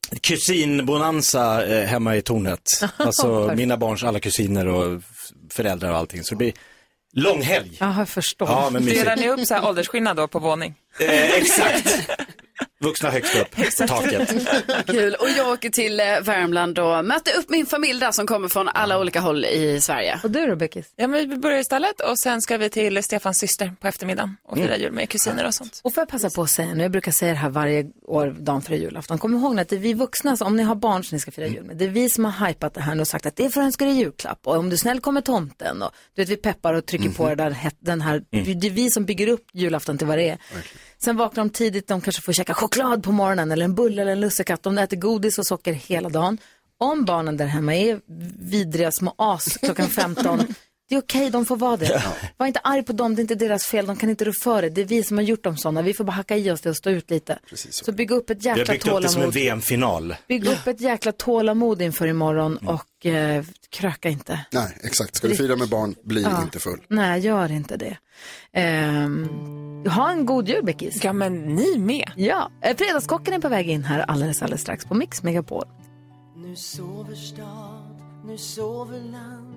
Kusinbonanza hemma i tornet. Alltså mina barns alla kusiner och föräldrar och allting. Så det blir lång helg. Jag förstår. Ja, men delar ni upp så här åldersskillnad då på våning? Exakt. Vuxna högst upp på taket. Kul. Och jag åker till Värmland och möter upp min familj där som kommer från alla olika håll i Sverige. Och du då, Beckis? Ja, men vi börjar i stallet och sen ska vi till Stefans syster på eftermiddagen och fira jul med kusiner och sånt. Och får jag passa på att säga nu, jag brukar säga det här varje år, dagen före julafton. Kom ihåg att det är vi vuxna, så om ni har barn som ni ska fira jul med, det är vi som har hypat det här nu och sagt att det är för att önska dig julklapp. Och om du snäll kommer tomten, och du vet, vi peppar och trycker på det där, den här, det är vi som bygger upp julafton till vad det är. Sen vaknar de tidigt, de kanske får käka choklad på morgonen eller en bulle eller en lussekatt. De äter godis och socker hela dagen. Om barnen där hemma är vidriga små as klockan 15, det är okej, de får vara det. Var inte arg på dem, det är inte deras fel, de kan inte rå för det. Det är vi som har gjort dem sådana, vi får bara hacka i oss det och stå ut lite. Så bygg upp ett jäkla tålamod. Vi har byggt upp det som en VM-final. Bygg upp ett jäkla tålamod inför imorgon och kröka inte. Nej, exakt. Ska du fira med barn, bli inte full. Nej, gör inte det. Ha en god jul, Beckis. Ja, men ni med. Ja, fredagskocken är på väg in här alldeles strax på Mix Megapol. Nu sover stad, nu sover land.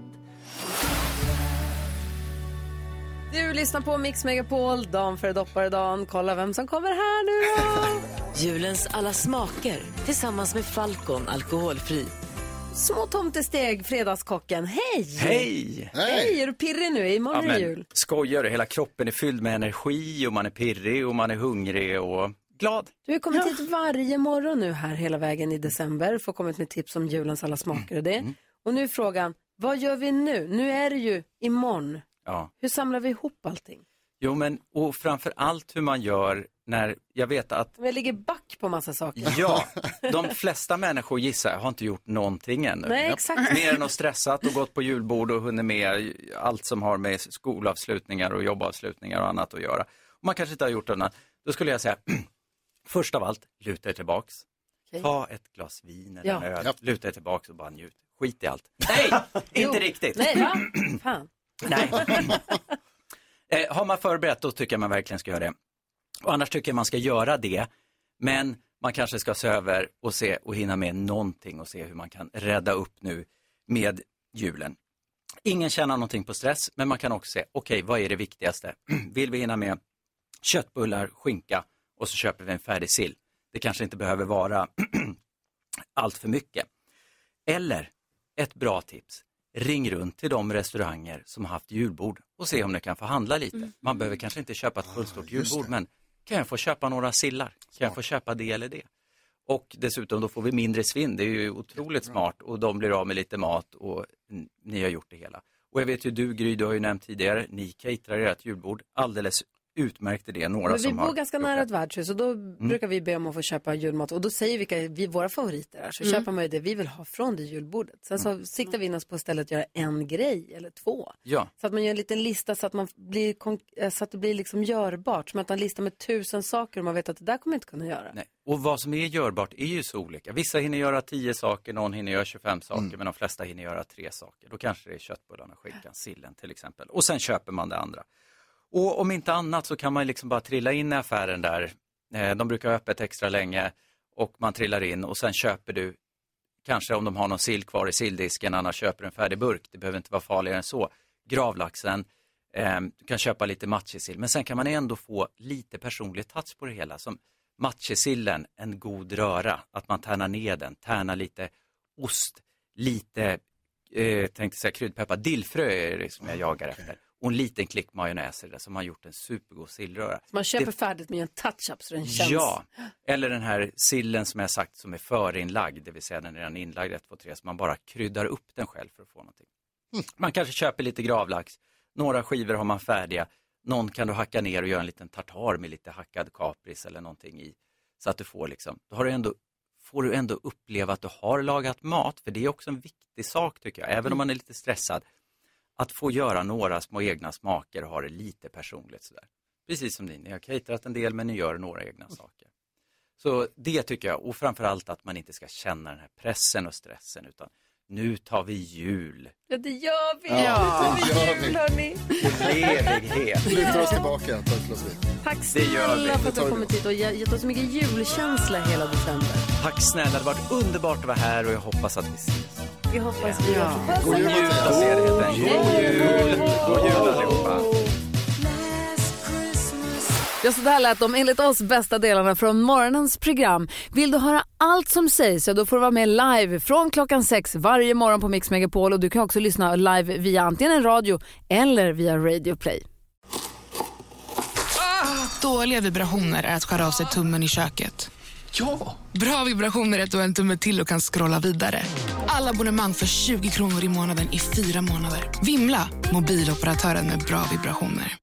Du lyssnar på Mix Megapol, dagen för dopparedagen. Kolla vem som kommer här nu då. Julens alla smaker tillsammans med Falcon alkoholfri. Små tomtesteg, fredagskocken. Hej! Hej! Hej, är du pirrig nu? Imorgon är jul. Skojar du? Hela kroppen är fylld med energi och man är pirrig och man är hungrig och glad. Du har kommit hit varje morgon nu här hela vägen i december. Får kommit med tips om julens alla smaker och det. Och nu är frågan, vad gör vi nu? Nu är det ju imorgon. Ja. Hur samlar vi ihop allting? Jo, men och framför allt hur man gör när jag vet att... Jag ligger back på massa saker. Ja, de flesta människor gissar har inte gjort någonting ännu. Nej, exakt. Mer än att stressat och gått på julbord och hunnit med allt som har med skolavslutningar och jobbavslutningar och annat att göra. Och man kanske inte har gjort annat. Då skulle jag säga, först av allt, luta er tillbaks. Ta ett glas vin eller en öl, luta er tillbaks och bara njut. skit i allt. Nej, inte riktigt. Nej, va? Fan. Nej. Har man förberett, då tycker jag man verkligen ska göra det. Och annars tycker jag man ska göra det. Men man kanske ska se över och se och hinna med någonting och se hur man kan rädda upp nu med julen. Ingen känner någonting på stress, men man kan också se, okej, vad är det viktigaste? Vill vi hinna med köttbullar, skinka och så köper vi en färdig sill? Det kanske inte behöver vara allt för mycket. Eller, ett bra tips, ring runt till de restauranger som har haft julbord och se om ni kan få handla lite. Man behöver kanske inte köpa ett fullstort julbord, men kan jag få köpa några sillar? Kan jag få köpa det eller det? Och dessutom då får vi mindre svinn. Det är ju otroligt smart och de blir av med lite mat och ni har gjort det hela. Och jag vet ju du Gry, du har ju nämnt tidigare, ni caterar ert julbord alldeles utmärkt det. Några vi bor ganska nära ett värdshus och då brukar vi be om att få köpa julmat och då säger vi våra favoriter är. Så köper man ju det vi vill ha från det julbordet. Sen så siktar vi in oss på stället att göra en grej eller två. Ja. Så att man gör en liten lista så att, så att det blir liksom görbart. Som att man listar med 1000 saker och man vet att det där kommer inte kunna göra. Nej. Och vad som är görbart är ju så olika. Vissa hinner göra 10 saker, någon hinner göra 25 saker, men de flesta hinner göra 3 saker. Då kanske det är köttbullarna, skinkan, sillen till exempel. Och sen köper man det andra. Och om inte annat så kan man liksom bara trilla in i affären där. De brukar ha öppet extra länge och man trillar in och sen köper du kanske om de har någon sill kvar i silldisken, annars köper en färdig burk. Det behöver inte vara farligare än så. Gravlaxen, du kan köpa lite matjessill. Men sen kan man ändå få lite personlig touch på det hela. Som matjessillen, en god röra. Att man tärnar ner den, tärnar lite ost, lite tänkte säga kryddpeppar. Dillfrö är det som jag jagar efter. Och en liten klick majonnäs där som har gjort en supergod sillröra. Man köper färdigt med en touch-up så den känns... Ja, eller den här sillen som jag sagt som är förinlagd. Det vill säga den är redan inlagd 1, 2, 3. Så man bara kryddar upp den själv för att få någonting. Man kanske köper lite gravlax. Några skivor har man färdiga. Någon kan du hacka ner och göra en liten tartar med lite hackad kapris eller någonting i. Så att du får liksom... Då har du ändå, får du ändå uppleva att du har lagat mat. För det är också en viktig sak tycker jag. Även om man är lite stressad. Att få göra några små egna smaker och ha det lite personligt sådär. Precis som ni har caterat en del men ni gör några egna saker. Så det tycker jag. Och framförallt att man inte ska känna den här pressen och stressen utan nu tar vi jul. Ja, det gör vi. Ja, nu tar vi jul, hörni. Levighet. Lyfter oss tillbaka. Tack snälla för att du har kommit hit och gett oss så mycket julkänsla hela december. Tack snälla, det har varit underbart att vara här och jag hoppas att vi ses. Vi hoppas vi gör. God jul, jag ser det. God jul. God jul allihopa. Ja, så där lät de enligt oss bästa delarna från morgonens program. Vill du höra allt som sägs så då får du vara med live från 6:00 varje morgon på Mix Megapol. Och du kan också lyssna live via antingen en radio eller via Radio Play. Dåliga vibrationer är att skära av sig tummen i köket. Ja! Bra vibrationer är att du har en tumme till och kan scrolla vidare. Alla abonnemang för 20 kronor i månaden i 4 månader. Vimla! Mobiloperatören med bra vibrationer.